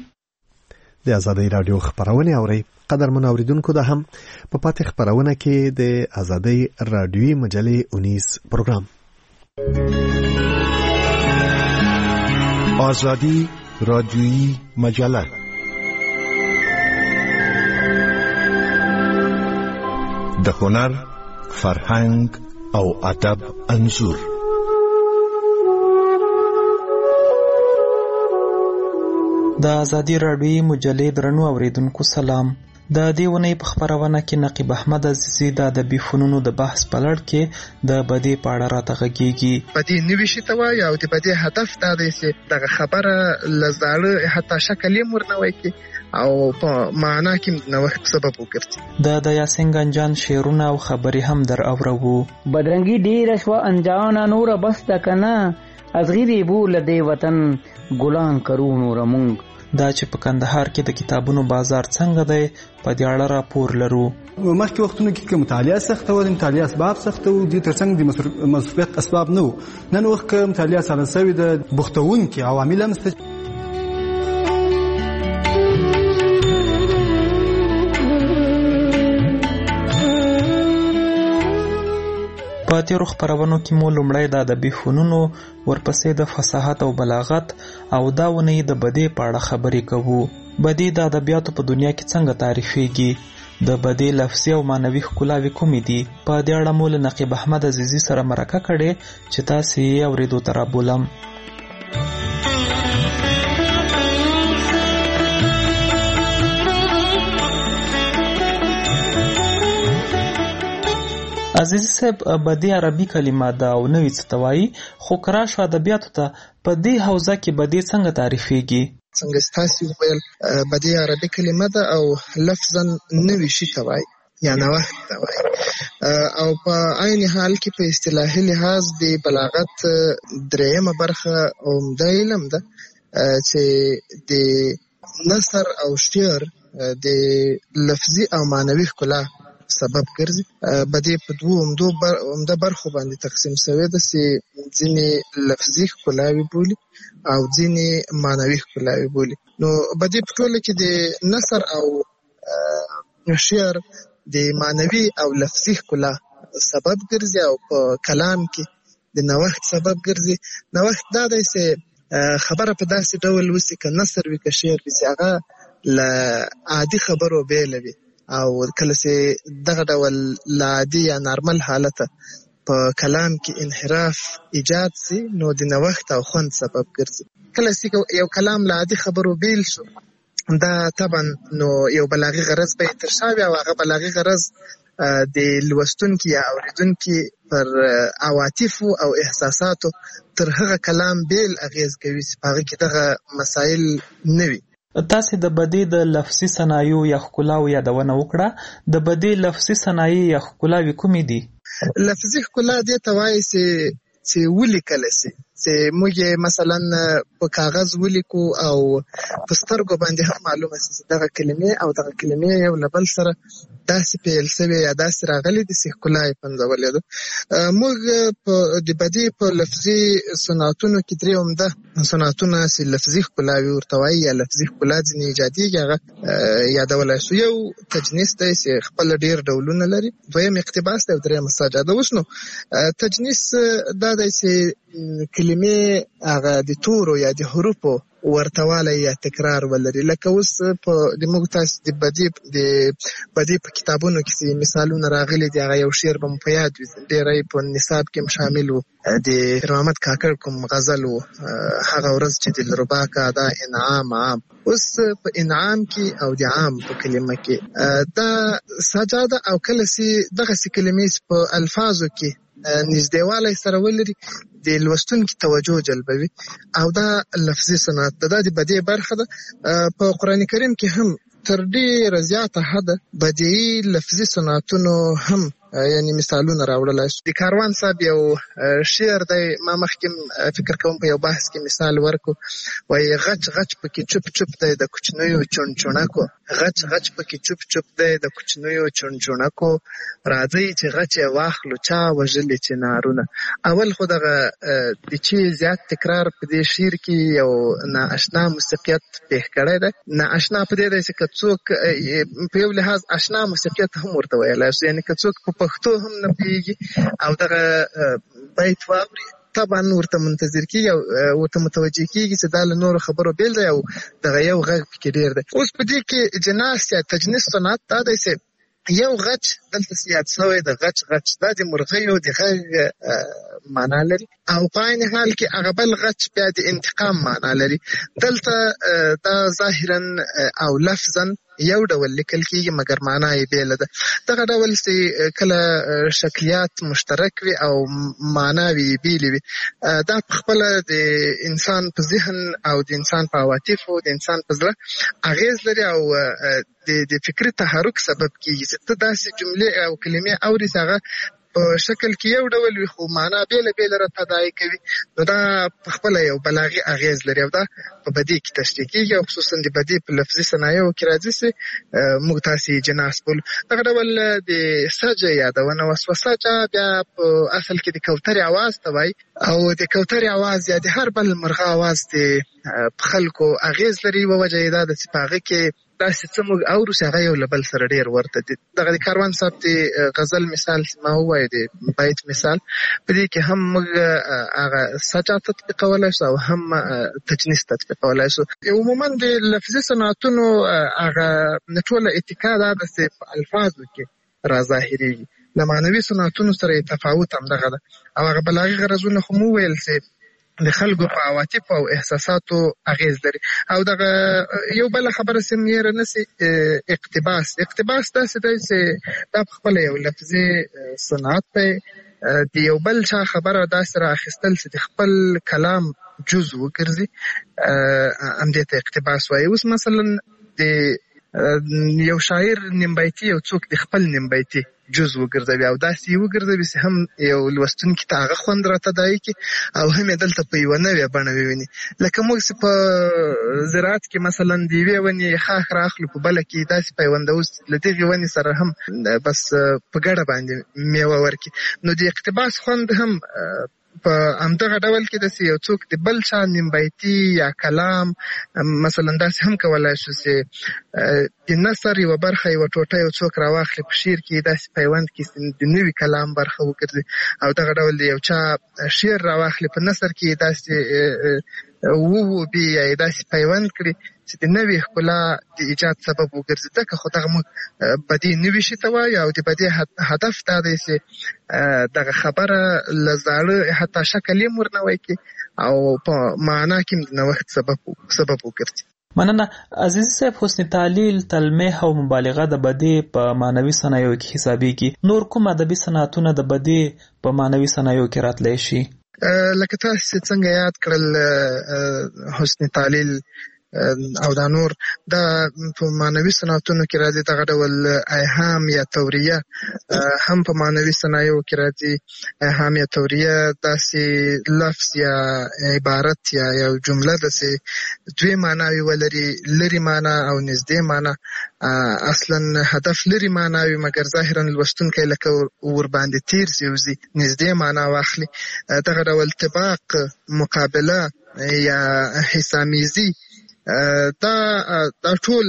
د ازادي راډیو خبرونه اوري قدرمن اوریدونکو ده هم په پاتې خبرونه کې د ازادي راډیوي مجلې 19 پروګرام ازادي راډیوي مجله د هنر، فرهنګ او ادب انځور. د ازادي راډیوي مجلې درنو اوریدونکو سلام. د دې ونې په خبرونه کې نقیب احمد عزیزی د ادبي فنونو د بحث په لړ کې د بدی په اړه راته غږیږي. بدی نوي شي ته وایي او د بدی هدف دا دی چې دغه خبره لزاړه حتی شکل یې مرنوي کې او په معنا کې نوښت سبب وګرځي. د یاسین گنجان شعرونه او خبرې هم در اورو. بدرنګي ډیر شو انجان نور بس تکنا از غیری بول دی وطن ګلان کرو نور مونږ. دا چې په کندهار کې د کتابونو بازار څنګه دی په دې اړه راپور لرو. مخکې وختونو کې مطالعه سخته و، مطالعه اسباب سخته و، دې ترڅنګ د مصروفیت اسباب نه و. نن وخت کې مطالعه سره سوي د بوختونکي عوامل هم شته. په تیرو خبرونو کې مو لومړی د ادبي فنونو، ورپسې د فصاحت او بلاغت او دا ونې د بدی په اړه خبرې کوو. بدی د ادبیاتو په دنیا کې څنګه تعریفېږي؟ د بدی لفظي او معنوي ښکلاوې کومې دي؟ په دې اړه مو له نقیب احمد عزیزي سره مرکه کړې چې تاسې یې اورېدو ته رابولم. عزیز صاحب، بدی عربي کلمه ده او نوې څه ته وایي، خو که راشو ادبیاتو ته په دې حوزه کې بدی څنګه تعریفېږي؟ څنګه ستاسې وویل بدی عربي کلمه ده او لفظا نوي شي ته وایي یا نوښت ته وایي، او په عین حال کې په اصطلاحي لحاظ د بلاغت درېیمه برخه عمده علم ده چې د نثر او شعر د لفظي او معنوي ښکلا سبب ګرځي. بدی په دوه عمده برخو باندې تقسیم شوی ده چې ځینې لفظي ښکلاوي بولي او ځینې معنوي ښکلاوي بولي. نو بدی په ټوله کې د نثر او شعر د معنوي او لفظي ښکلا سبب ګرځي او په کلام کې د نوښت سبب ګرځي. نوښت دا دی چې خبره په داسې ډول وسي که نثر وي که شعر وي چې هغه له عادي خبرو بیله وي او کله چې دغه ډول له عادي یا نارمل حالته په کلام کې انحراف ایجاد سي نو د نوښت او خوند سبب ګرځي. کله چې یو کلام له عادي خبرو بیل شو دا طبعا نو یو بلاغي غرض به تر شا وي او هغه بلاغي غرض د لوستونکي یا اوریدونکي پر عواطفو او احساساتو تر هغه کلام بیل اغیز کوي چې هغه کې دغه مسایل نه وي. تاسې د بدی د لفظي صنایعو یا ښکلاو یادونه وکړه. د بدی لفظي صنایع یا ښکلاوې کومې دي؟ لفظي ښکلا دې ته وایي چې ولیکل سي، چې موږ مثلا په کاغذ ولیکو او په سترګو باندې هم معلومه سي چې دغه کلمې او دغه کلمې یو له بل سره داسې پیل سوي یا داسې راغلي دي چې ښکلا یې پنځولې ده. موږ د بدی په لفظي صنعتونو کې درې عمده صنعتونه چې لفظي ښکلاوي ورته وایي یا لفظي ښکلا ځینې ایجادېږي هغه یادولی شو. یو تجنیس دی چې خپل ډېر ډولونه لري، دویم اقتباس دی او دریم سجاده. اوس نو تجنیس دا دی چې کلمې هغه د تورو یا د حروفو ورتوالی یا تکرار ولري. لکه اوس د موږ تاسو د بدی په کتابونو کې مثالونه راغلي دي، هغه یو شعر به مو په یاد وي، ډېری په نصاب کې هم شامل و، د پیر محمد کاکړ کوم غزل و، هغه ورځ چې دلربا کا دا انعام عام. اوس په انعام کې او د عام په کلمه کې دا سجاده او کله چې دغسې کلمې په الفاظو کې نږدېوالی سره ولري د لوستونکي توجه جلبوي او دا لفظي صنعت ده. دا د بدیع برخه ده. په قرآن کریم کې هم تر ډېره زیاته حده بدیعي لفظي صنعتونو هم یعنی مثالونه راوړلای شو. د کاروان صاحب یو شعر دی، ما مخکې فکر کوم په یو بحث کې مثال ورکو، وایي غچ غچ پکې چوپ چوپ دی د کوچنیو چونچونکو، غچ غچ پکې چوپ چوپ دی د کوچنیو چونچونکو، راځئ چې غچ یې واخلو چا وژلي چې نارونه. اول خو دغه د چې زیات تکرار په دې شعر کې یو نااشنا موسیقیت پیښ کړی دی. نااشنا په دې دی چې که څوک په یو لحاظ اشنا موسیقیت هم ورته ویلی شو، یعنې که څوک په پښتو هم نه پوهېږي او دغه بیت واوري طبعا ورته منتظر کېږي او ورته متوجه کېږي چې دا له نورو خبرو بیل دی او دغه یو غږ پکې ډېر دی. اوس په دې کې جناس یا تجنیس صنعت دا دی چې یو غچ دلته یاد شوی د غچ غچ دا د مرغیو د غږ معنا لري او په عین حال کې هغه بل غچ بیا د انتقام معنا لري. دلته دا ظاهرا او لفظا یو ډول لیکل کېږي مګر معنا یې بیله ده. دغه ډول چې کله شکلیات مشترک وي او معناوې یې بیلې وي دا په خپله د انسان په ذهن او د انسان په عواطفو د انسان په زړه اغیز لري او د فکري تحرک سبب کېږي چې ته داسې جملې او کلمې اورې چې هغه په شکل کې یو ډول وي خو معنا بیله بیله راته تداعي کوي. نو دا په خپله یو بلاغي اغیز لري او دا په بدیع کې تشریح کېږي او خصوصا د بدیع په لفظي صنایعو کې راځي چې موږ تاسې جناس بولو. دغه ډول د سجه یادونه وسوه. سجه بیا په اصل کې د کوترې اواز ته وایي او د کوترې اواز یا د هر بل مرغه اواز په خلکو اغیز لري. یوه وجه یې دا ده چې په هغه کې داسې څه موږ اورو چې هغه یو له بل سره ډېر ورته دي. دغه د کاروان صاحب د غزل مثال ما ووایه د بیت مثال په دې کې هم موږ هغه سجا تطبیقولی شو او هم تجنیس تطبیقولی شو. عموما د لفظي صنعتونو هغه ټوله اتکا دا ده چې په الفاظو کې راظاهرېږي. له معنوي صنعتونو سره یې تفاوت همدغه ده او هغه بلاغي غرضونه خو مو وویل چې د خلکو په عواطفو او احساساتو اغیز لري. او دغه یو بله خبره چې مې هېره نه سي اقتباس داسې دی چې دا په خپله یو لفظي صنعت دی. د یو بل چا خبره داسې را اخیستل چې د خپل کلام جز وګرځي همدې ته اقتباس وایي. اوس مثلا د یو شاعر نیمبیتي یو څوک د خپل نیمبیتي جز وګرځوي او داسې وګرځوي چې هم یو لوستونکي ته هغه خوند راته دایي کی او هم دلته په یو نوې بڼه وویني. لکه موږ چې په زراعت کې مثلا د یوې ونې خاخ راخلو په بله کې داسې پیوندوس له دغې ونې سره هم بس په ګډه باندې میوه ورکړي. نو د اقتباس خوند هم په همدغه ډول کې داسې یو څوک د بل چا نیمبیتي یا کلام مثلا داسې هم کولی شو چې د نثر یوه برخه یوه ټوټه یو څوک راواخلي په شعر کې داسې پیوند کې د نوي کلام برخه وګرځي او دغه ډول د یو چا شعر راواخلي په نثر کې داسې ووبي یا یې داسې پیوند کړي چې د نوې ښکلا د ایجاد سبب وګرځي. ځکه خو دغه موږ بدي نوي شي ته وایو او د بدي هدف دا دی چې دغه خبره له زاړه حتی شکل یې ورنوی کړي او په معنا کې د نوښت سبب وګرځي. مننه. عزیز صاحب، حسن تعلیل، تلمیح او مبالغه د بدی په معنوي صنایعو کې حسابېږي. نور کوم ادبي صنعتونه د بدی په معنوي صنایعو کې راتلی شي؟ لکه تاسو څنګه یاد کړل حسن تعلیل او دا نور دا په معنوي صنعتونو کې راځي. دغه ډول ایهام یا توریه هم په معنوي صنایعو کې راځي. ایهام یا توریه داسې لفظ یا عبارت یا یو جمله داسې دوی معناوي ولري، لري معنا او نږدې معنا. اصلا هدف لري معناوي مګر ظاهرا لوستونکی لکه ورباندې تیر سي نږدې معنا واخلي. دغه ډول طباق، مقابله یا حسامیزي دا ټول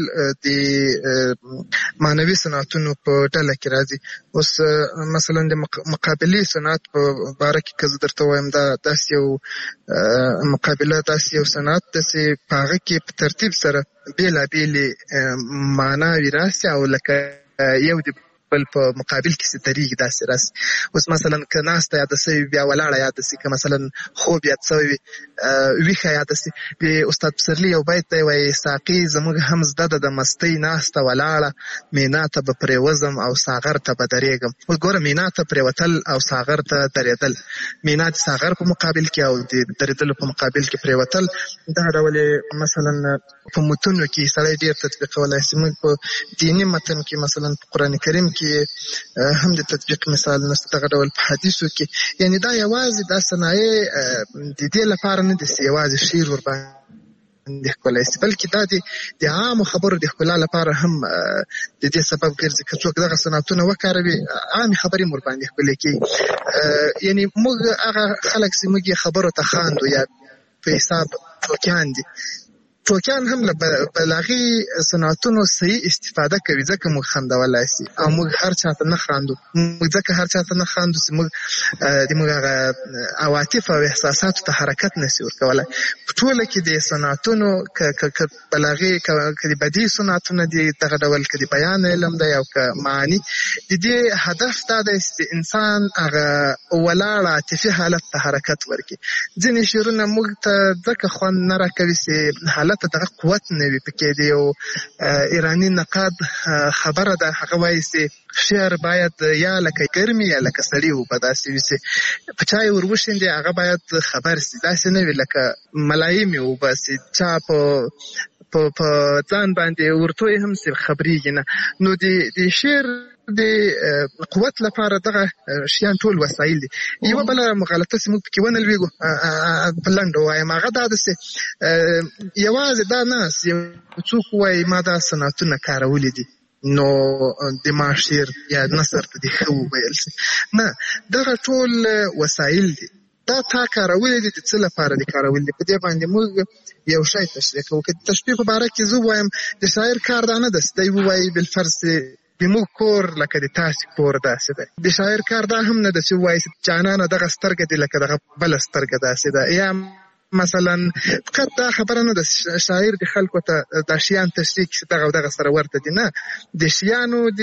د معنوي صنعتونو په ډله کې راځي. اوس مثلا د مقابلې صنعت په باره کې که زه درته وایم دا داسې یو مقابله داسې یو صنعت ده چې په هغه کې په ترتیب سره بېلابېلې معناوي راسي او لکه یو د بل په مقابل کې سترېږي داسې راسي. اوس مثلا که ناسته یاده سوي بیا ولاړه یاده سي، که مثلا خوب یاد سوي ویښه یاده سي. د استاد پسرلي یو بیت دی وایي ساقي زموږ هم زده ده د مستۍ ناسته ولاړه، مینا ته به پرېوځم او ساغر ته به درېږم. اوس ګوره، مینا ته پرېوتل او ساغر ته درېدل، مینا د ساغر په مقابل کې او د درېدلو په مقابل کې پرېوتل، دغه ډول مثلا په متونو کې سړی ډېر تطبیقولی شي. موږ په دیني متن کې مثلا په قرآن کریم کې هم د تطبیق مثال نشته. دغه ډول په حدیثو کې یعنی دا یوازې دا صنایع د دې لپاره نه دي چې یوازې شعر ورباندې ښکلی شي، بلکې دا د عامو خبرو د ښکلا لپاره هم د دې سبب ګرځي. که څوک دغه صنعتونه وکاروي عامې خبرې هم ورباندې ښکلې کېږي. یعنی موږ هغه خلک چې موږ یې خبرو ته خاندو یا په حساب ټوکیان دي، ټوکیان هم له بلاغي صنعتونو صحیح استفاده کوي ځکه موږ خندولی شي او موږ هر چاته نه خاندو. موږ ځکه هر چاته نه خاندو چې موږ د موږ هغه عواطف او احساساتو ته حرکت نشي ورکولی. په ټوله کې د صنعتونو که بلاغي که د بدیع صنعتونه دي دغه ډول، که د بیان علم دی او که معاني، د دې هدف دا دی چې انسان هغه ولاړ عاطفي حالت ته حرکت ورکړي. ځینې شعرونه موږ ته ځکه خوند نه راکوي چې حالت دغه قوت نه وي پکې. دی یو ایراني نقاد خبره ده، هغه وایي چې شعر باید یا لکه ګرمي یا لکه سړي اوبه داسې وي چې په چا یې ور وشیندې هغه باید خبر سي، داسې نه وي لکه ملایمې اوبه چې چا په ځان باندې ورتوی هم چې خبرېږي نه. نو د شعر د قوت لپاره دغه شیان ټول وسایل دي. یوه بله مغالطه چې موږ پکې ونه لویږو په لنډه ووایم هغه دا ده چې یوازې دا نه یو څوک ووایي ما دا صنعتونه کارولي دي نو د ما شعر یا نثر ته دې ښه وویل شي. نه، دغه ټول وسایل دي. دا تا کارولي دي د څه لپاره دي کارولي دي. په دې باندې موږ یو شی تشریح کوو. که د تشبیه په باره کې زه ووایم د شاعر کار دا نه ده چې دی ووایي بالفرض زموږ کور لکه د تاسې کور داسې دی. د شاعر کار دا هم نه ده چې ووایي جانانه دغه سترګه دي لکه دغه بله سترګه داسې ده. یا مثلا فقط دا خبره نه ده شاعر د خلکو ته دا شیان تشریح کړي چې دغه او دغه سره ورته دي. نه، د شیانو د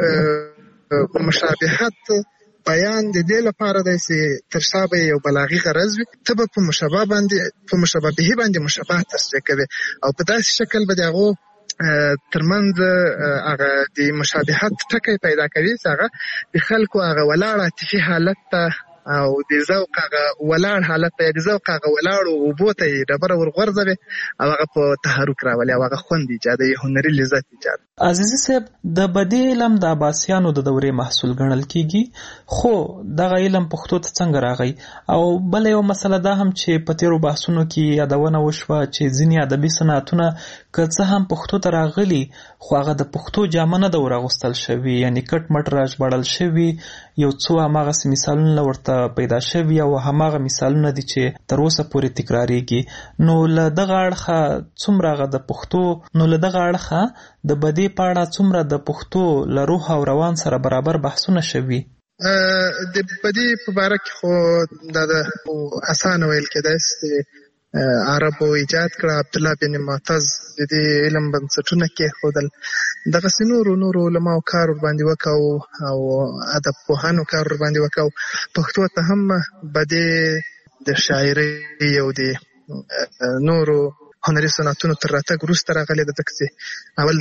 مشابهت بیان د دې لپاره دی چې تر شا به یو بلاغي غرض وي، ته به په مشابه به باندې مشابه تشریح کوي او په داسې شکل به د هغو ترمنځ هغه د مشابهت ټکی پیدا کوي چې هغه د خلکو هغه ولاړ عاطفي حالت ته او د ذوق هغه ولاړ حالت ته، د ذوق هغه ولاړو اوبو ته یې ډبره ورغورځوي او هغه په تحرک راولي او هغه خوند ایجادوي، هنري لذت ایجاد. عزیزي صاحب د بدی علم د عباسیانو د دورې محصول ګڼل کیږي، خو دغه علم پښتو ته څنګه راغی؟ او بل یو مسله دا هم چې په تیرو بحثونو کې یادونه وشوه چې ځینې ادبي صنعتونه که څه هم پښتو ته راغلي خو هغه د پښتو جامه نه ده ورغوستل شوي، یعنی کټ مټ راژباړل شوي. یو څو هماغسې مثالونه ورته پیدا شوي او هماغه مثالونه دي چې تر اوسه پورې تکراریږي. نو له دغه اړخه څومره هغه د پښتو نو له دغه اړخه د بدی په اړه څومره د پښتو له روح او روان سره برابر بحثونه شوي؟ د بدی په باره کې خو دا د اسانه ویل کېدای چې عربو ایجاد کړه، عبدالله بن معتز د دې علم بنسټونه کېښودل. دغسې نورو علماو کار ورباندې وکړو او ادب پوهانو کار ورباندې وکړو. پښتو ته هم بدی د شاعرۍ او د نورو هنري صنعتونو تر راتګ وروسته راغلی ده، ځکه چې اول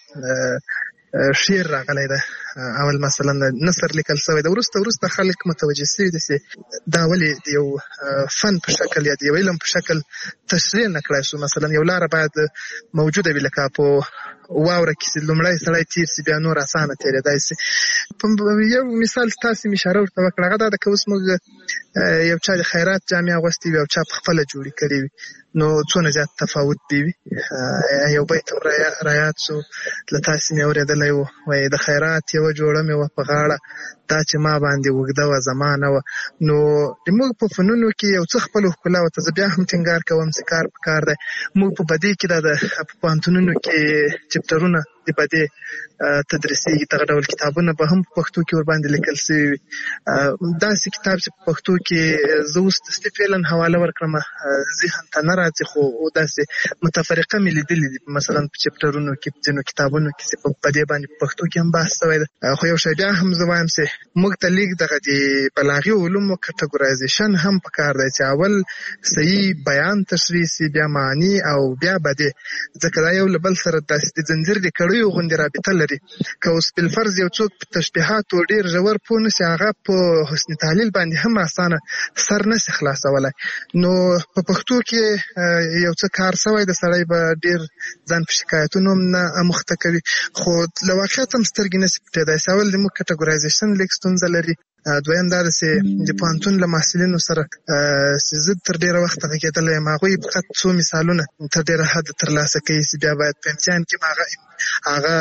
دلته شعر راغلی ده، اول مثلا نثر لیکل شوی ده، وروسته خلک متوجه شوي دي چې دا ولې د یو فن په شکل یا د یو علم په شکل تشریح نه کړای شو. مثلا یو لاره باید موجوده وي، لکه په واوره کې چې لومړی سړی تیر سي بیا نور اسانه تېرېدای سي. یو مثال تاسې مې اشاره ورته وکړه، هغه دا ده که اوس موږ یو چا د خیرات جامې اغوستې وي او چا پخپله جوړې کړې وي، نو څونه زیات تفاوت دی وي. یو بیت هم رایاد شو له تاسې مې اورېدلی و، وایي د خیرات یوه جوړه مې وه په غاړه، دا چې ما باندې اوږده وه زمانه وه. نو موږ په فنونو کې یو څه خپله ښکلا ورته زه بیا هم ټینګار کوم چې کار په کار دی. موږ په بدۍ کې دا د په پوهنتونونو کې چپټرونه د بدۍ تدریسېږي، دغه ډول کتابونه به هم په پښتو کې ورباندې لیکل شوي وي. داسې کتاب چې په پښتو کې زه اوس تصدیق فعلا حواله ورکړم ذهن ته نه راځي، خو داسې متفرقه مې لیدلي دي، مثلا په چپټرونو کې په ځینو کتابونو کې چې په دې باندې په پښتو کې هم بحث شوی ده. خو یو شی بیا هم زه وایم چې موږ ته لیک دغه د بلاغي علومو کټګورایزیشن هم پکار دی چې اول صحیح بیان تشریح سي، بیا معنی او بیا بدی، ځکه دا یو له بل سره داسې د زنځیر د کړیو غوندې رابطه لري. که اوس بالفرض یو څوک په تشبیهاتو ډېر ژور پوه نه سي، هغه په حسن تعلیل باندې هم اسانه سر نه سي خلاصولی. نو په پښتو کې یو څه کار شوی د سړی به ډېر ځان په شکایتونو هم نه مخته کوي، خو له واقعیت هم سترګې نه سي پټېدای. اول زموږ کټګورایزیشن لیک ستونزه لري، دویم دا ده چې د پوهنتون له محصلینو سره چې زه تر ډېره وخته غږېدلی یم، هغوی فقط څو مثالونه تر ډېره حده ترلاسه کوي چې بیا باید په امتحان کې هغه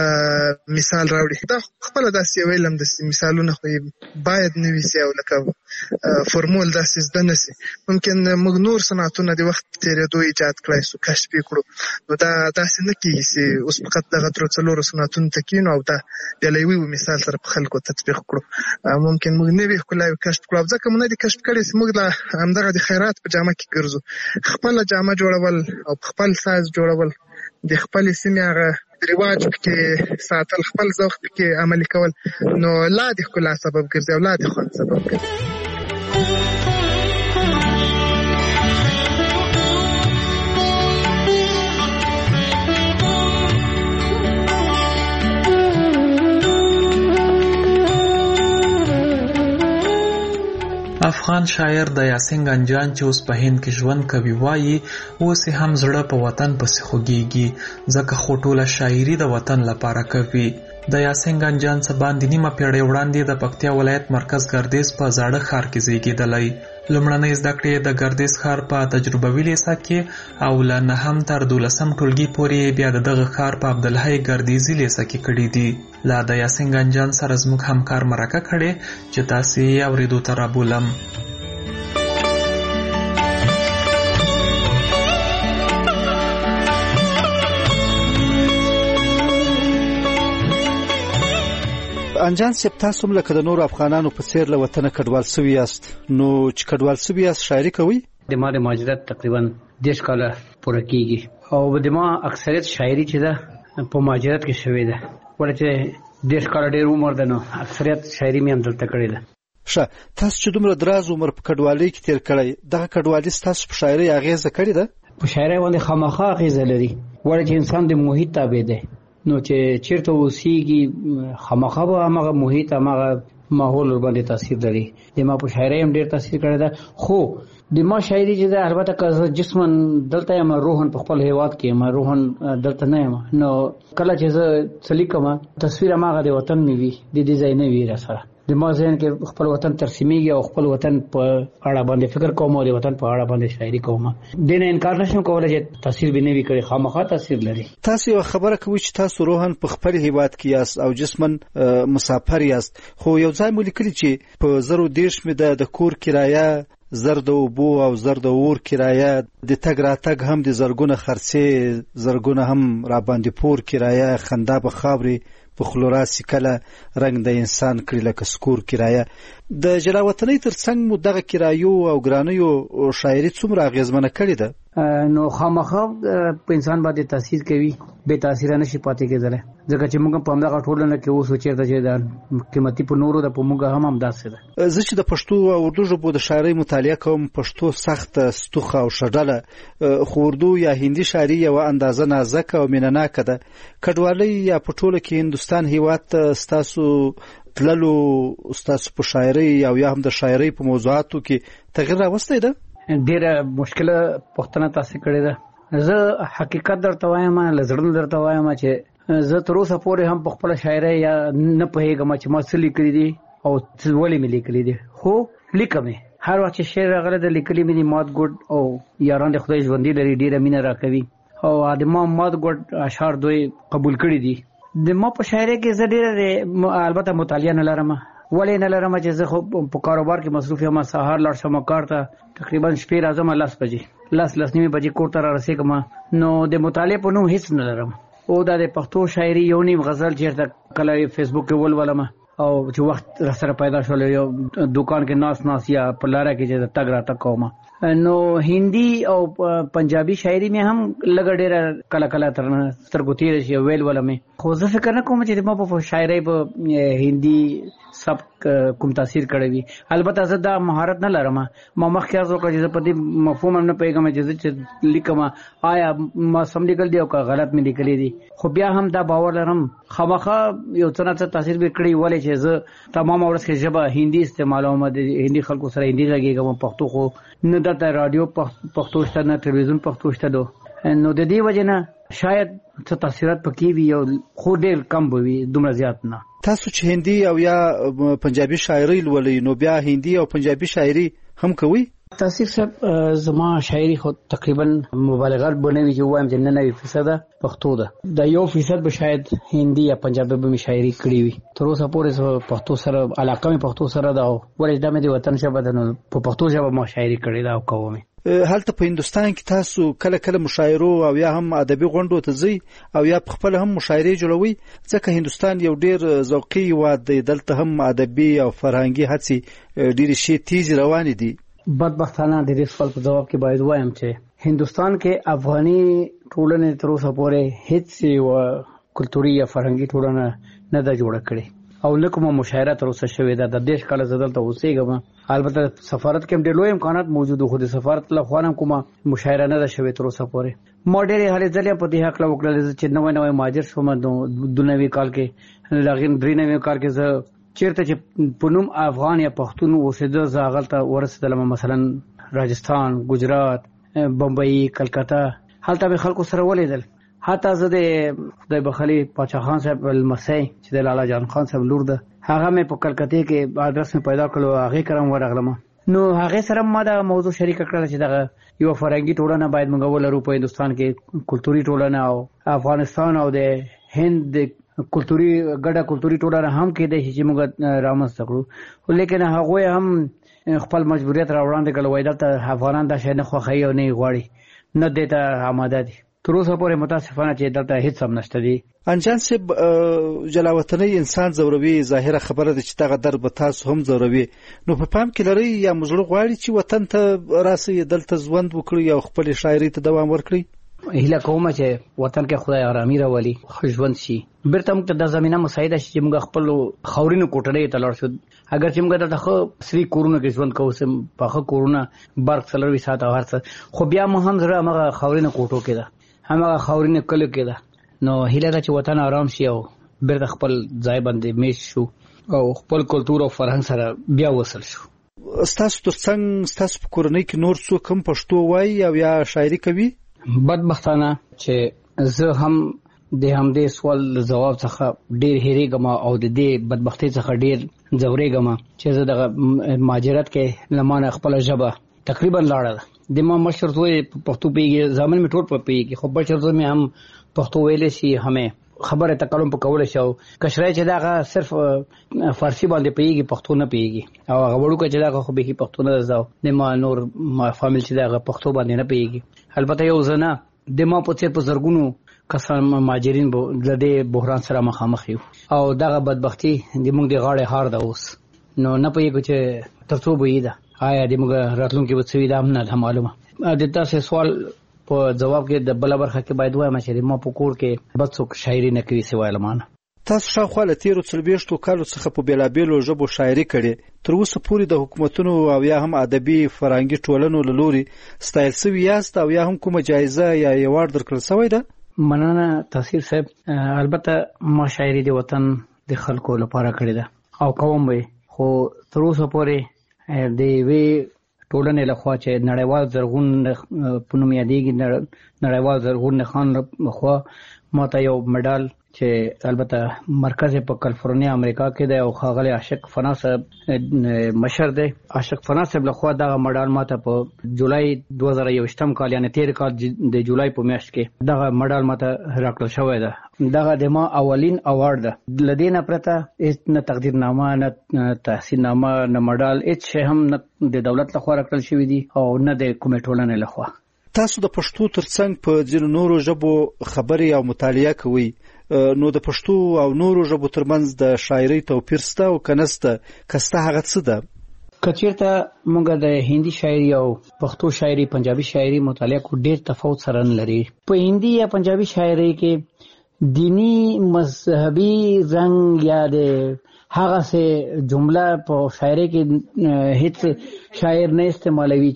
مثال راوړي. دا خپله داسې یو علم د مثالونه خو باید نه وي سي او لکه فورمول داسې زده نه سي. ممکن موږ نور صنعتونه د وخت په تېرېدو ایجاد کړای سو، کشف یې کړو، نو دا داسې نه کېږي چې اوس فقط دغه درو څلورو صنعتونو ته کښېنو او دا بیا له یوه مثال سره په خلکو تطبیق کړو. ممکن موږ نوې ښکلاوې کشف کړو، او ځکه مو نه دي کشف کړې چې موږ د همدغه د خیرات په جامه کې ګرځو. خپله جامه جوړول او خپل سایز جوړول، د خپلې سیمې هغه رواج پکې ساتل، خپل ذوق پکې عملي کول، نو لا د ښکلا سبب ګرځي او لا د خوند سبب ګرځي. افغان شاعر د یاسین ګنجان چې اوس په هند کې ژوند کوي وایي اوس هم زړه په وطن پسې خوږیږي، ځکه خو ټوله شاعري د وطن لپاره کوي. د یاسین ګنجان څه باندې نیمه پیړۍ وړاندې د پکتیا ولایت مرکز ګردیز په زاړه ښار کې زیږېدلی. لومړنۍ زده کړې د ګردیز ښار په تجربوي لیسه کې او له 9 تر 12 ټولګي پورې بیا د دغه ښار په عبدالحی ګردیزي لیسه کې کړي دي. لا د یاسین ګنجان سره زموږ همکار مرکه کړې چې تاسې یې اورېدو ته رابولم. انجان صاحب، تاسو هم لکه د نورو افغانانو په څیر له وطنه کډوال سوي یاست، نو چې کډوال سوي یاست شاعري کوئ؟ د ما د مهاجرت تقریبا 10 کاله پوره کیږي او د ما اکثریت شاعري چې ده په مهاجرت کې شوې ده، ولې چې 10 کاله ډېر عمر ده، نو اکثریت شاعري مې هم دلته کړې ده. ښه، تاسو چې دومره دراز عمر په کډوالۍ کې تیر کړی، دغه کډوالي ستاسو په شاعرۍ اغېزه کړې ده؟ په شاعرۍ باندې خامخا اغېزه لري، ولې چې انسان د محیط تابع دی، نو چې چیرته اوسېږي خامخا به هماغه محیط هماغه ماحول ورباندې تاثیر لري. د ما په شاعرۍ هم ډېر تاثیر کړی ده، خو د ما شاعري چې ده البته که جسمن دلته یم روحن په خپل هیواد کې یم روحن دلته نه یم نو کله چې زه څه لیکم تصویر هماغه د وطن مې وي د دې ځای نه وي راسره د ما ذهن کې خپل وطن ترسیمیږي او خپل وطن په اړه باندې فکر کوم او د وطن په اړه باندې شاعري کوم د نه انکار نشم کولای چې تاثیر به نه وي کړی خامخا تاثیر لري تاسو یو خبره کوي چې تاسو روحن په خپل هیواد کې یاست او جسمن مسافر یاست خو یو ځای مو لیکلی چې په 0.10 مې د کور کرایه زر د اوبو او زر د اور کرایه د تګ راتګ هم د زرګونه خرڅې زرګونه هم را باندې پور کرایه خندا په خاورې په خلوراسي کله رنګ د انسان کړي لکه سکور کرایه د جلاوطنۍ ترڅنګ مو دغه کرایو او ګرانیو شاعري څومره اغیزمنه کړې ده نو خامخا په انسان باندې تاثیر کوي به تاثیر نشي پاتې کېدل ځکه چې موږ په همدغه ټولنه کې اوس چیرته چې د قیمتي په نورو د په موږ هم همداسې ده زه چې د پښتو او اردو ژبو د شاعرۍ مطالعه کوم پښتو سخت ستوخه او شډله خو اردو یا هندي شاعري یو اندازه نازک او مینناکه ده کډوالۍ یا په ټوله کې هندستان هیواد ستاسو تللو ستاسو په شاعرۍ او یا هم د شاعرۍ په موضوعاتو کې تغیر راوستی ده ډیره مشکله پښتنه تاسو کړې ده زه حقیقت درته وایم لزړن درته وایم چې زه تر اوسه پورې هم په خپل شاعرۍ یا نه پوهیږم چې ما څه لیکلي دي او ولې مې لیکلي دي خو لیکم هر وخت چې شعر راغلی د لیکلي مې دي مات ګډ او یاران د خدای ژوندي لري ډیره مینه راکوي او د ما مات ګډ اشعار دوی قبول کړي دي د ما په شاعرۍ کې زه ډیره البته مطالعه نه لرم ولې نه لرم چې زه خو په کاروبار کې مصروف یم سهار لاړ شم کار ته تقریبا شپې راځم 10 بجې 10 نیمه بجې کور ته را رسېږم نو د مطالعه په نوم هیڅ نه لرم او د پښتو شاعري یو نیم غزل چیرته کله فیسبوک کې ولولم او چې وخت را سره پیدا شول یو دکان کې ناس یا په لاره کې چې تګ را تک کوم نو هندي او پنجابي شاعري مې هم لګ ډېر کله کله تر سترګو تیر شي ویل ولمه خو زه فکر نه کوم چې ما په شاعري په هندي سب کوم تاثیر کړی وي البته زه دا مهارت نه لرم ما مخکې ازو کړی چې په دې مفهوم هم نه پیګم چې لیکم آیا ما سم لیکل دی او که غلط مې لیکلی دي خو بیا هم دا باور لرم خامخا یو څه تاثیر به کړی ولې چې زه تمام ورځ کې ژبه هندي استعمالوم د هندي خلکو سره هندي غږیږم پښتو خو نه د رادیو پښتو شته نه ټلویزیون پښتو شته نو د دې وجه نه شاید څه تاثیرات پکې وي او خو ډېر کم به وي دومره زیات نه تاسو چې هندي او یا پنجابي شاعري لولئ نو بیا هندي او پنجابي شاعري هم کوي تاثیر صاحب زما شاعري خو تقریبا مبالغه بنوي چې وایم چې 99% پښتو ده د 1% به شاید هندي یا پنجابي به شاعري کړی وي تر اوسه پورې پښتو سره علاقه مې پښتو سره ده او ولې د مې وطن ژبه ده نو په پښتو ژبه ما شاعري کړې ده او کوم هلته په هندستان کې تاسو کله کله مشاعرو او یا هم ادبي غونډو ته ځئ او یا په خپل هم مشاعري جوړوي ځکه هندستان یو ډېر ذوقي هیواد دی دلته هم ادبي او فرهنګي هڅې ډېرې شي تیز روان دي بدبختانه د دې سوال په جواب کې باید وایم چې هندستان کې افغاني ټولنې تر اوسه پورې هیڅ یو کلتوري یا فرهنګي ټولنه نه ده جوړه کړې او لکه مشاعره تر اوسه شوې ده د دیش کال زدل ته اوسېږم البته سفارت کې ډېر لوی امکانات موجود خو د سفارت له خوا هم کومه مشاعره نه ده شوې تر اوسه پورې ما ډېرې هلې ځلې په دې هکله وکړل چې نوی مهاجر شوم 92 کال کې لغین 93 کال کې زه چیرته چې په نوم افغان یا پښتون اوسېده زه هغلته ورسېدلم مثلا راجستان ګجرات بمبئی کلکته هلته به خلکو سره ولیدل حتی زه د خدای بخلي پاچا خان صاحب المسی چې د لالا جان خان صاحب لور ده هغه مې په کلکته کې ادرس مې پیدا کړو هغه کرم ورغلم نو هغه سره ما دا موضوع شریک کړل چې دا یو فرهنګي ټولنه باید موږ ولرو په هندستان کې کلتوري ټولنه او افغانستان او د هند کلتوري ګډه کلتوري ټولنه هم کې د چې موږ رامنځته کړو لیکن هغه هم خپل مجبوریت راوړاندې کړل وای دلته افغانان دا شی نه خوښي او نه غواړي نه دیته آماده دي تر اوسه پورې متاسفانه چې دلته هیڅ هم نشته دي انجان صاحب جلاوطنۍ انسان زوروي ظاهره خبره ده چې دغه درد به تاسو هم زوروي نو په پام کې لري یا مزړه غواړي چې وطن ته راسي دلته ژوند وکړي او خپل شاعري ته دوام ورکړي هیله کوم چې وطن کې خدای آرامي راولي ژوند شي بیرته موږ ته د زمينه مساعده شي چې موږ خپل خاورینو کوټړې ته لاړ شو اگر چې موږ د خو سری کورونه کې ژوند کوو سم په خو کورونه برق سلوي سات او هرڅ خو بیا مو هم زره موږ خاورینو کوټو کې ده همغه خاورینو کلو کې ده نو هیله ده چې وطن آرام شي او بیرته خپل ځای باندې میش شو او خپل کلچر او فرهنګ سره بیا وصل شو ستاسو ترڅنګ ستاسو په کورنۍ کې نور څوک هم پښتو وایي او یا شاعري کوي؟ بدبختانه چې زه هم د همدې سوال جواب څخه ډیر هېریږم او د دې بدبختۍ څخه ډیر ځورېږم چې زه دغه مهاجرت کې لمانه خپل ژبه تقریبا لاړه د ما مشر زوی پښتو پیږي ځامن می ټول په پیږي خو بشر زوی می هم پښتو ویلې شي همې خبره تکلم په کول شو کشرای چې داغه صرف فارسی باندې پیږي پښتو نه پیږي او هغه وړو کې چې داغه خو به پښتو نه زاو د ما نور ما فامیل چې داغه پښتو باندې نه پیږي البته یو زنه د ما په څیر په زرګونو کسان مهاجرین د دې بحران سره مخامخ یو او دغه بدبختی د موږ د غاړې هار ده اوس نو نه پوهیږو چې ترڅو به یې ده آیا د موږ راتلونکي به څه وي دا هم نه معلومه د تاسو سوال په جواب کې د بل برخه کې باید وایم چې ما په کور کې بد څوک شاعري نه کوي سوای لمانه. تاسو شاوخوا له تیرو 40 کالو څخه په بیلابیلو ژبو شاعري کړې تر اوسه پورې د حکومتونو او یا هم ادبي فرهنګي ټولنو له لوري ستایل شوي یاست او یا هم کومه جایزه یا ایوارډ درکړل شوی ده؟ مننه تحصیل صاحب البته ما شاعري د وطن د خلکو لپاره کړې ده او کوم وي خو تر اوسه پورې د وی ټولنې لخوا چې نړیوال زرغون په نوم یادېږي نړیوال زرغون خان لخوا ماته یو مډال چې البته مرکز په کالیفورنیا امریکا کې دی او ښاغلی عاشق فنا صاحب مشر دی عاشق فنا صاحب لخوا دغه مډال ماته په جولای 2021 کال یعنی 13 کال د جولای په میاشت کې دغه مډال ماته راکړل شوی ده دغه د ما اولین اوارد ده لدینه پرته هیڅ نه تقدیرنامه نه تحصیلنامه نه مډال هیڅ شی هم نه د دولت لخوا راکړل شوی دي او نه د کومې ټولنې لخوا. تاسو د پښتو ترڅنګ په ځینو نورو ژبو خبرې او مطالعه کوئ نو د پښتو او نورو ژبو ترمنځ د شاعرۍ توپیر شته او که نشته که شته هغه څه ده؟ که چېرته موږ د هندي شاعري او پښتو شاعري پنجابي شاعري مطالعه کو ډېر تفاوت سره نه لري. په هندي یا پنجابي شاعري کې دینی مذهبي رنګ یا د هغه څه جمله په شاعري کې هیڅ شاعر نه استعمالوي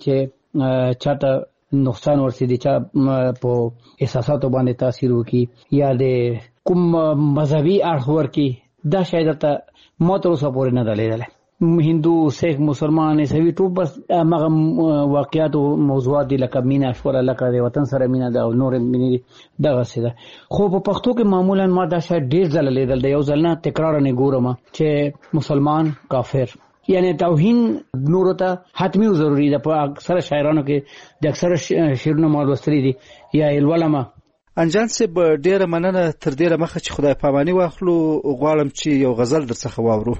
چې چاته نقصان ورسېږي چا په احساساتو باندې تاثیر وکړي یا د کوم مذهبي اړخ ورکړي دا شاید ته ما تر اوسه پورې نه ده لیدلی هندو سیخ مسلمان عیسوي ټول بس هغه واقعیات او موضوعات دي لکه مینه شوله لکه د وطن سره مینه ده او نور مینې دغسې ده خو په پښتو کې معمولا ما دا شاید ډېر ځله لیدل د یو ځل نه تکرار نه ګورم چې مسلمان کافر یعنی توهین نورو ته حتمی او ضروری ده په اکثر شاعرانو کې د اکثر شعرونو ما لوستلي دي یا الولما. انجان صاحب ډیره مننه تر ډیره مخه چې خدای پاماني واخلو غواړم چې یو غزل درڅخه واورو.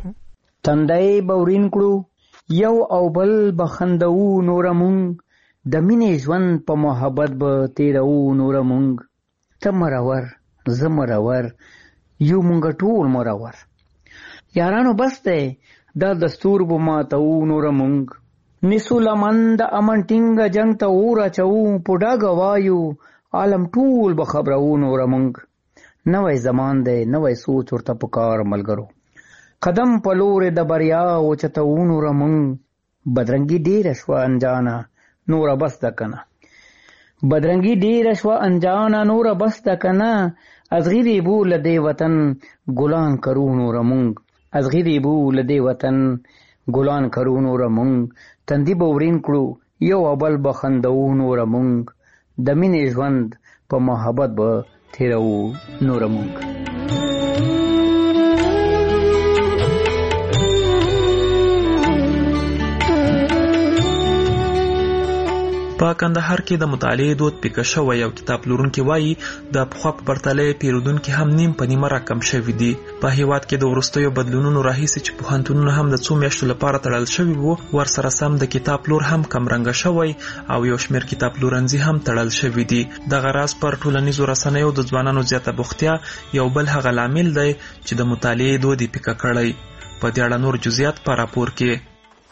تندای بورین کړو یو او بل بخندو نور مونږ د مینې ژوند په محبت به تیرو نور مونږ ته مرور زه مرور یو مونږ ټول مرور یارانو بس دی دا دستور بو ماتو نور مونږ نسو لمن د امن ټینګ جنگ ته اور اچو پډا غوایو عالم ټول به خبرو نور مونږ نوې زمان دی نوې سوچ ورته پکار ملګرو قدم په لور د بریا او چته نور مونږ بدرنګي ډیر شو انجانا نور بس دکنه بدرنګي ډیر شو انجانا نور بس دکنه از غیری بو لدی وطن ګلان کرو نور مونږ از غیری بو لدی وطن ګلان کرو نور مونږ تندی بورین کړو یو بل بخندو نور مونږ د مینې ژوند په محبت به تیرو نور مونږ. په کندهار کې د مطالعې دود پیکه شوی او کتاب پلورونکي وایي د پخوا په پرتله پیرودونکي هم نیم په نیمه راکم شوي دي. په هیواد کې د وروستیو بدلونونو راهیسې چې پوهنتونونه هم د څو میاشتو لپاره تړل شوي وو ورسره سم د کتاب پلور هم کمرنګه شوی او یو شمېر کتاب پلورنځي هم تړل شوي دي. دغه راز پر ټولنیزو رسنیو د ځوانانو زیاته بوختیا یو بل هغه لامل دی چې د مطالعې دود یې پیکه کړی. په دې اړه نور جزئیات په راپور کې.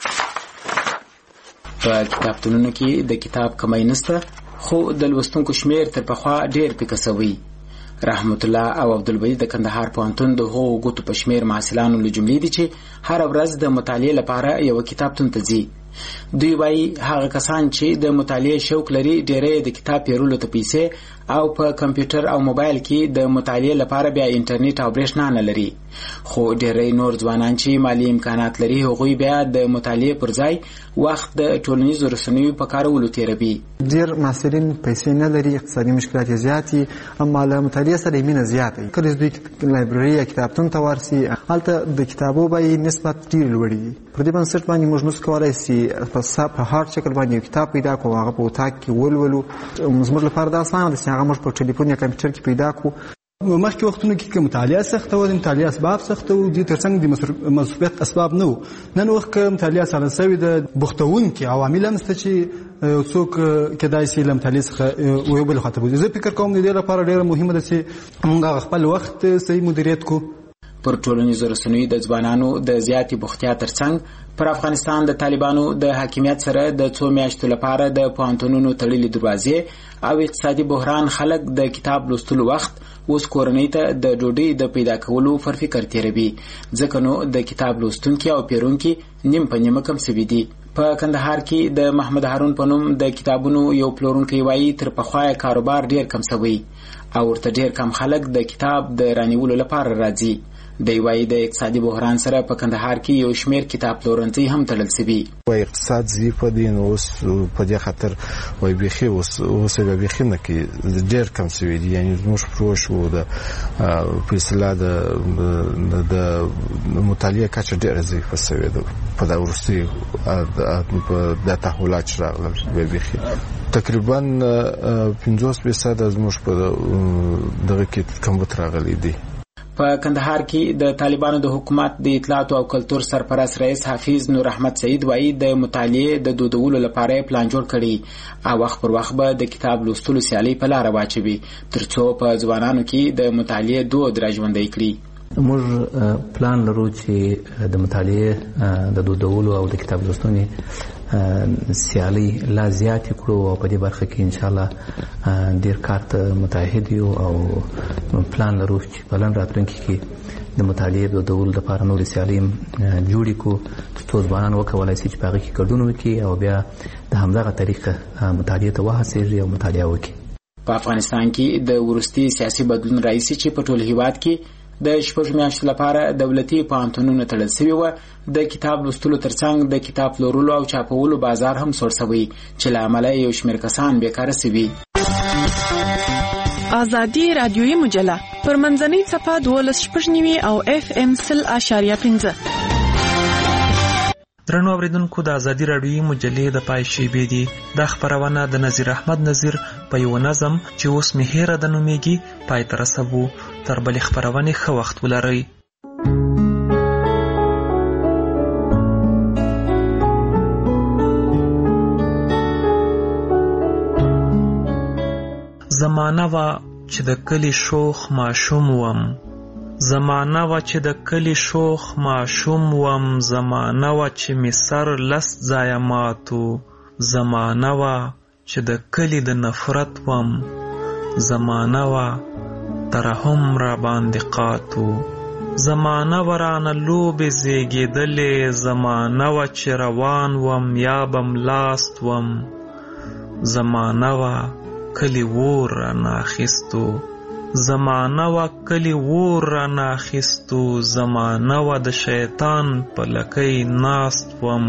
په کتابتونونو کې د کتاب کمی نشته خو د لوستونکو شمیر تر پخوا ډیر پیکه شوی. رحمت الله او عبدالبدی د کندهار پوهنتون د هغو ګوتو په شمیر محصلانو له جملې دي چې هر ورځ د مطالعې لپاره یو کتابتون ته ځي. دوی وایي هغه کسان چې د مطالعې شوق لري ډېری د کتاب پیرلو ته پیسې او په کمپیوټر او موبایل کې د مطالعې لپاره بیا انټرنیټ او برېښنا نه لري، خو ډېری نور ځوانان چې مالي امکانات لري هغوی بیا د مطالعې پر ځای وخت د ټولنیزو رسنیو په کارولو تېروي. ډېر محصلین پیسې نه لري، اقتصادي مشکلات یې زیات دي، اما له مطالعې سره یې مینه زیاته وي. کله چې دوی لایبرري یا کتابتون ته ورسي هلته د کتابو بیې نسبت ډېرې لوړې دي. پر دې بنسټ باندې موږ نشو کولی چې په هارډ شکل باندې یو کتاب پیدا کړو، هغه په اتاق کې ولولو. زموږ لپاره دا اسانه ده چې هغه موږ په ټلیفون یا کمپیوټر کې پیدا کړو. مخکې وختونو کې مطالعه سخته وه، د مطالعې اسباب سخته وو، دې ترڅنګ د مصروفیت اسباب نه وو. نن وخت که مطالعه اسانه سوې ده، بوختونکي عوامل هم شته چې څوک کېدای شي له مطالعې څخه یو بل خواته بوځي. زه فکر کوم د دې لپاره ډېره مهمه ده چې موږ خپل وخت صحیح مدیریت کړو. پر ټولنیزو رسنیو د ځوانانو د زیاتې بوختیا ترڅنګ پر افغانستان د طالبانو د حاکمیت سره د څو میاشتو لپاره د پوهنتونونو تړلې دروازې او اقتصادي بحران خلک د کتاب لوستلو وخت اوس کورنۍ ته د ډوډۍ د پیدا کولو پر فکر تېروي، ځکه نو د کتاب لوستونکي او پیرونکي نیم په نیمه کم سوي دي. په کندهار کې د محمد هارون په نوم د کتابونو یو پلورونکی وایي تر پخوا کاروبار ډېر کم سوی او ورته ډېر کم خلک د کتاب د رانیولو لپاره راځي. دی وایي د اقتصادي بحران سره په کندهار کې یو شمېر کتاب پلورنځي هم تړل سوي. وایي اقتصاد ضعیف دی، نو اوس په دې خاطر وایي بیخي اوس یې بیخي نه کې ډېر کم سوي دي. یعنې زموږ پروش و په اصطلاح د مطالعې کچه ډېره ضعیفه سوې ده په دا وروستیو دا تحولات چې راغلل. بیخي تقریبا 50% زموږ په دغه کې کمبود راغلی دی. په کندهار کې د طالبانو د حکومت د اطلاعات او کلتور سرپرست رئیس حافظ نور احمد سعید وایي د مطالعې د دودولو لپاره پلان جوړ کړي او وخت پر وخت به د کتاب لوستلو سیالۍ په لاره واچوي ترڅو په ځوانانو کې د مطالعې دود راژوندی کړي. موږ پلان لرو چې د مطالعې د دودولو او د کتاب لوستنې سیالۍ لا زیاتې کړو او په دې برخه کې انشاءالله ډېر کار ته متعهد یو او پلان لرو چې په لنډ راتلونکي کې د مطالعې د دودولو لپاره نورې سیالۍ جوړې کړو ترڅو ځوانان وکولی شي چې په هغې کې ګډون وکړي او بیا د همدغه طریقه مطالعې ته وهڅېږي او مطالعه وکړي. په افغانستان کې د وروستي سیاسي بدلون راهیسې چې په ټول هیواد کې د شپږ میاشتو لپاره دولتي پوهنتونونه تړل سوي وه، د کتاب لوستلو ترڅنګ د کتاب پلورلو او چاپولو بازار هم سوړ سوی چې له امله یو شمېر کسان بیکاره سوي. ازادي رادیویي مجله پر منځنۍ څپه 12.9 او FM 0.5. درنو اوریدونکو، د ازادي رادیویي مجلې د پای شیبې دي. دا خپرونه د نظیر احمد نظیر په یو نظم چې اوس مهیره د نومیږي پای ته رسوو. تر بلې خپرونې ښه وخت ولرئ. زمانه وا چې د کلی شوخ ماشوم وم، زمانه وا چې د کلی شوخ ماشوم وم، زمانه وا چې می سر لس ځایه ماتو، زمانه وا چې د کلی د نفرت وم، زمانه وا ترحم را باندې قاتو، زمانه وا رانه لوبې زیږېدلې، زمانه وا چې روان وم یا بم لاست وم، زمانه وا کلی وور را ناخستو، زمانه وا کلی وور را ناخستو، زمانه وا د شیطان په لکۍ ناست وم،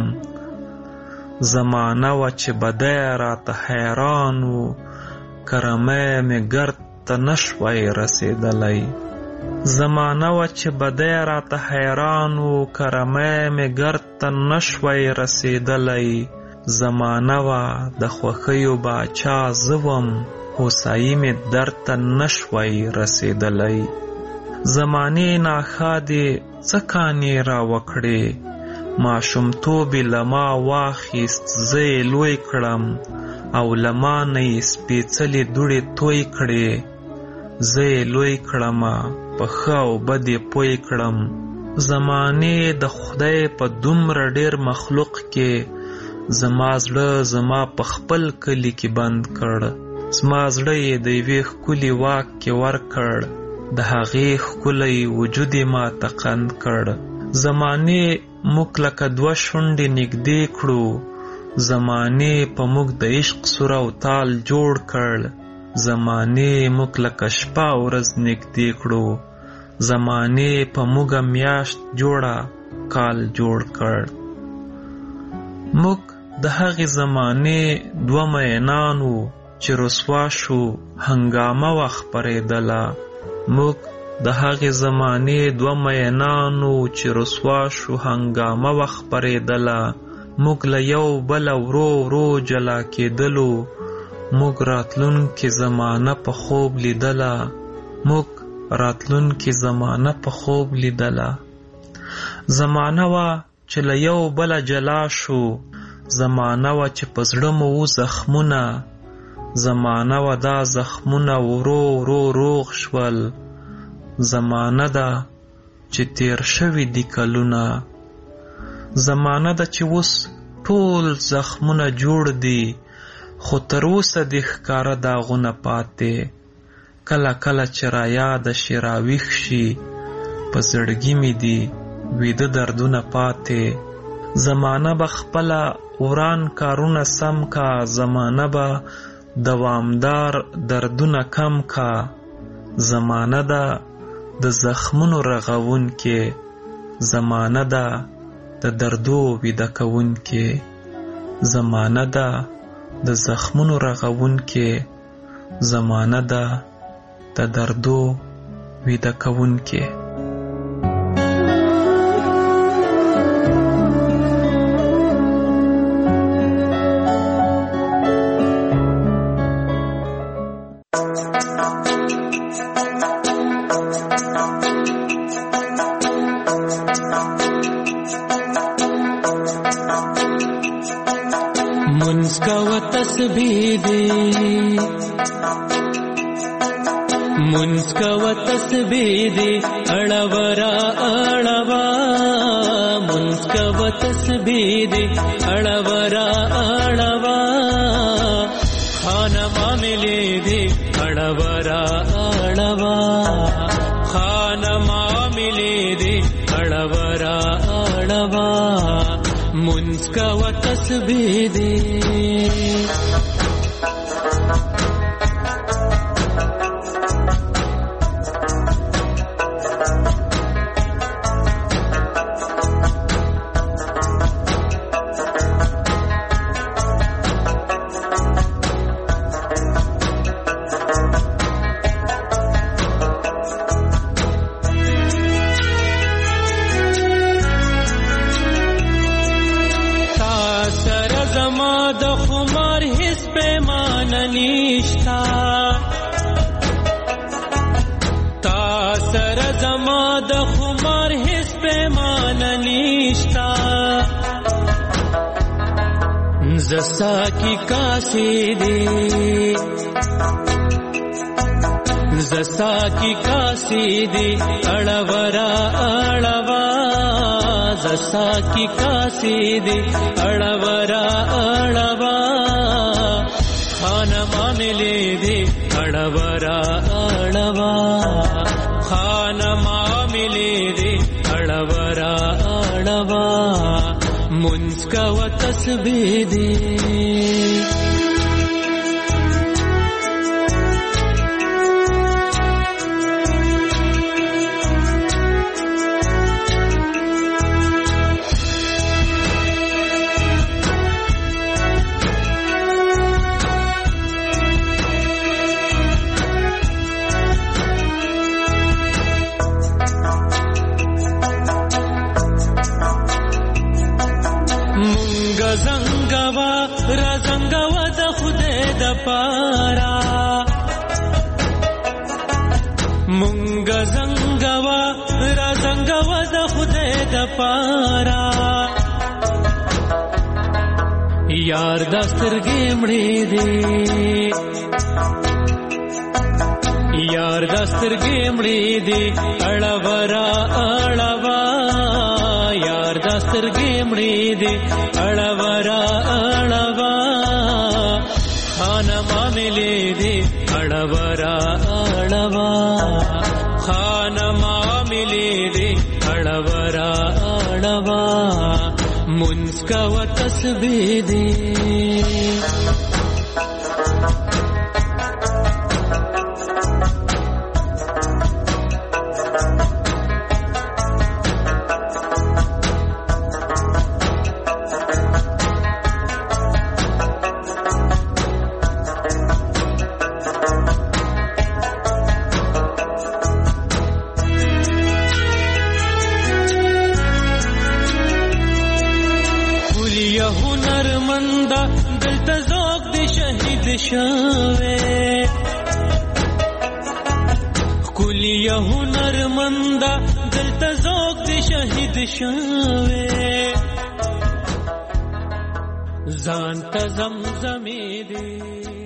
زمانه وا چې بدی راته حیران و، کرمی می گرد ته نشوی رسیدلی، زمانه وا چې بدی راته حیران و، کرمی می گرد ته نشوی رسیدلی، زمانه وا د خوښیو باچا زوم، هوسایی می درته نشوی رسیدلی، زمانې ناښادې څه کانې را وکړې، ماشومتوب یې له ما واخیست زه یې لوی کړم، او له ما نه یې سپېڅلې دوړې توی کړې، زه یې لوی کړمه په ښه او بد یې پوی کړم، زمانې د خدای په دومره ډېر مخلوق کې، زما زړه زما په خپل کلي کې بند کړ، زما زړه یې د یوې ښکلي واک کې ورکړ، د هغې ښکلی وجود یې ما ته قند کړ، زمانې موږ لکه دوه شونډې نږدې کړو، زمانه په موږ د عشق سور او تال جوړ کړ، زمانه موږ لکه شپه ورځ نږدې کړو، زمانه په موږ میاشت جوړه کال جوړ کړ. موږ د هغې زمانه دوه مینان وو چې رسوا شو هنګامه وخپرېدله. موږ د هغې زمانې دوه مینانو چې رسوا شو هنګامه وخپرېدله. موږ له یو بله ورو ورو جلا کېدلو، موږ راتلونکې زمانه په خوب لیدله، موږ راتلونکې زمانه په خوب لیدله. زمانه وه چې له یو بله جلا شو، زمانه وه چې په زړه مو و زخمونه، زمانه وه دا زخمونه ورو ورو روغ شول. زمانه ده چې تیر شوي دي کلونه، زمانه ده چې اوس ټول زخمونه جوړ دي، خو تر اوسه دې ښکاره داغونه پاتې. کله کله چې رایاد شي راویښ شي، په زړګي مې دي ویده دردونه پاتې. زمانه به خپله وران کارونه سم کا، زمانه به دوامدار دردونه کم کا. زمانه ده د زخمونو رغون کې، زمانه ده د دردو ویده کون کې، زمانه ده د زخمونو رغون کې، زمانه ده د دردو ویده کون کې. منسکو تسبیح دی اڑورا اڑوا، منسکو تسبیح دی اڑورا اڑوا، خانما ملے دی اڑورا اڑوا، خانما ملے دی اڑورا اڑوا، منسکو تسبیح دی. زستا کی کاسی دی، زستا کی کاسی دی اڑورا اڑوا، زستا کی کاسی دی اڑورا اڑوا، خانما ملے دی اڑورا اڑوا، خانما ملے دی اڑورا اڑوا، منسکو تسبیح دی. زنگوا را زنگوا د خدای د پارا، مونږ زنگوا را زنگوا د خدای د پارا، یار د سترګې مړې دي، یار د سترګې مړې دي اړورا اړوا، یار د سترګې مړې دي اړورا اړوا، خانما ملې دي اړورا اړوا، خانما ملې دي اړورا اړوا، منسکا و تسبیح دی شوه کلی هنرمند دلته ذوق دی شهید شوه ځان ته زمزمې دی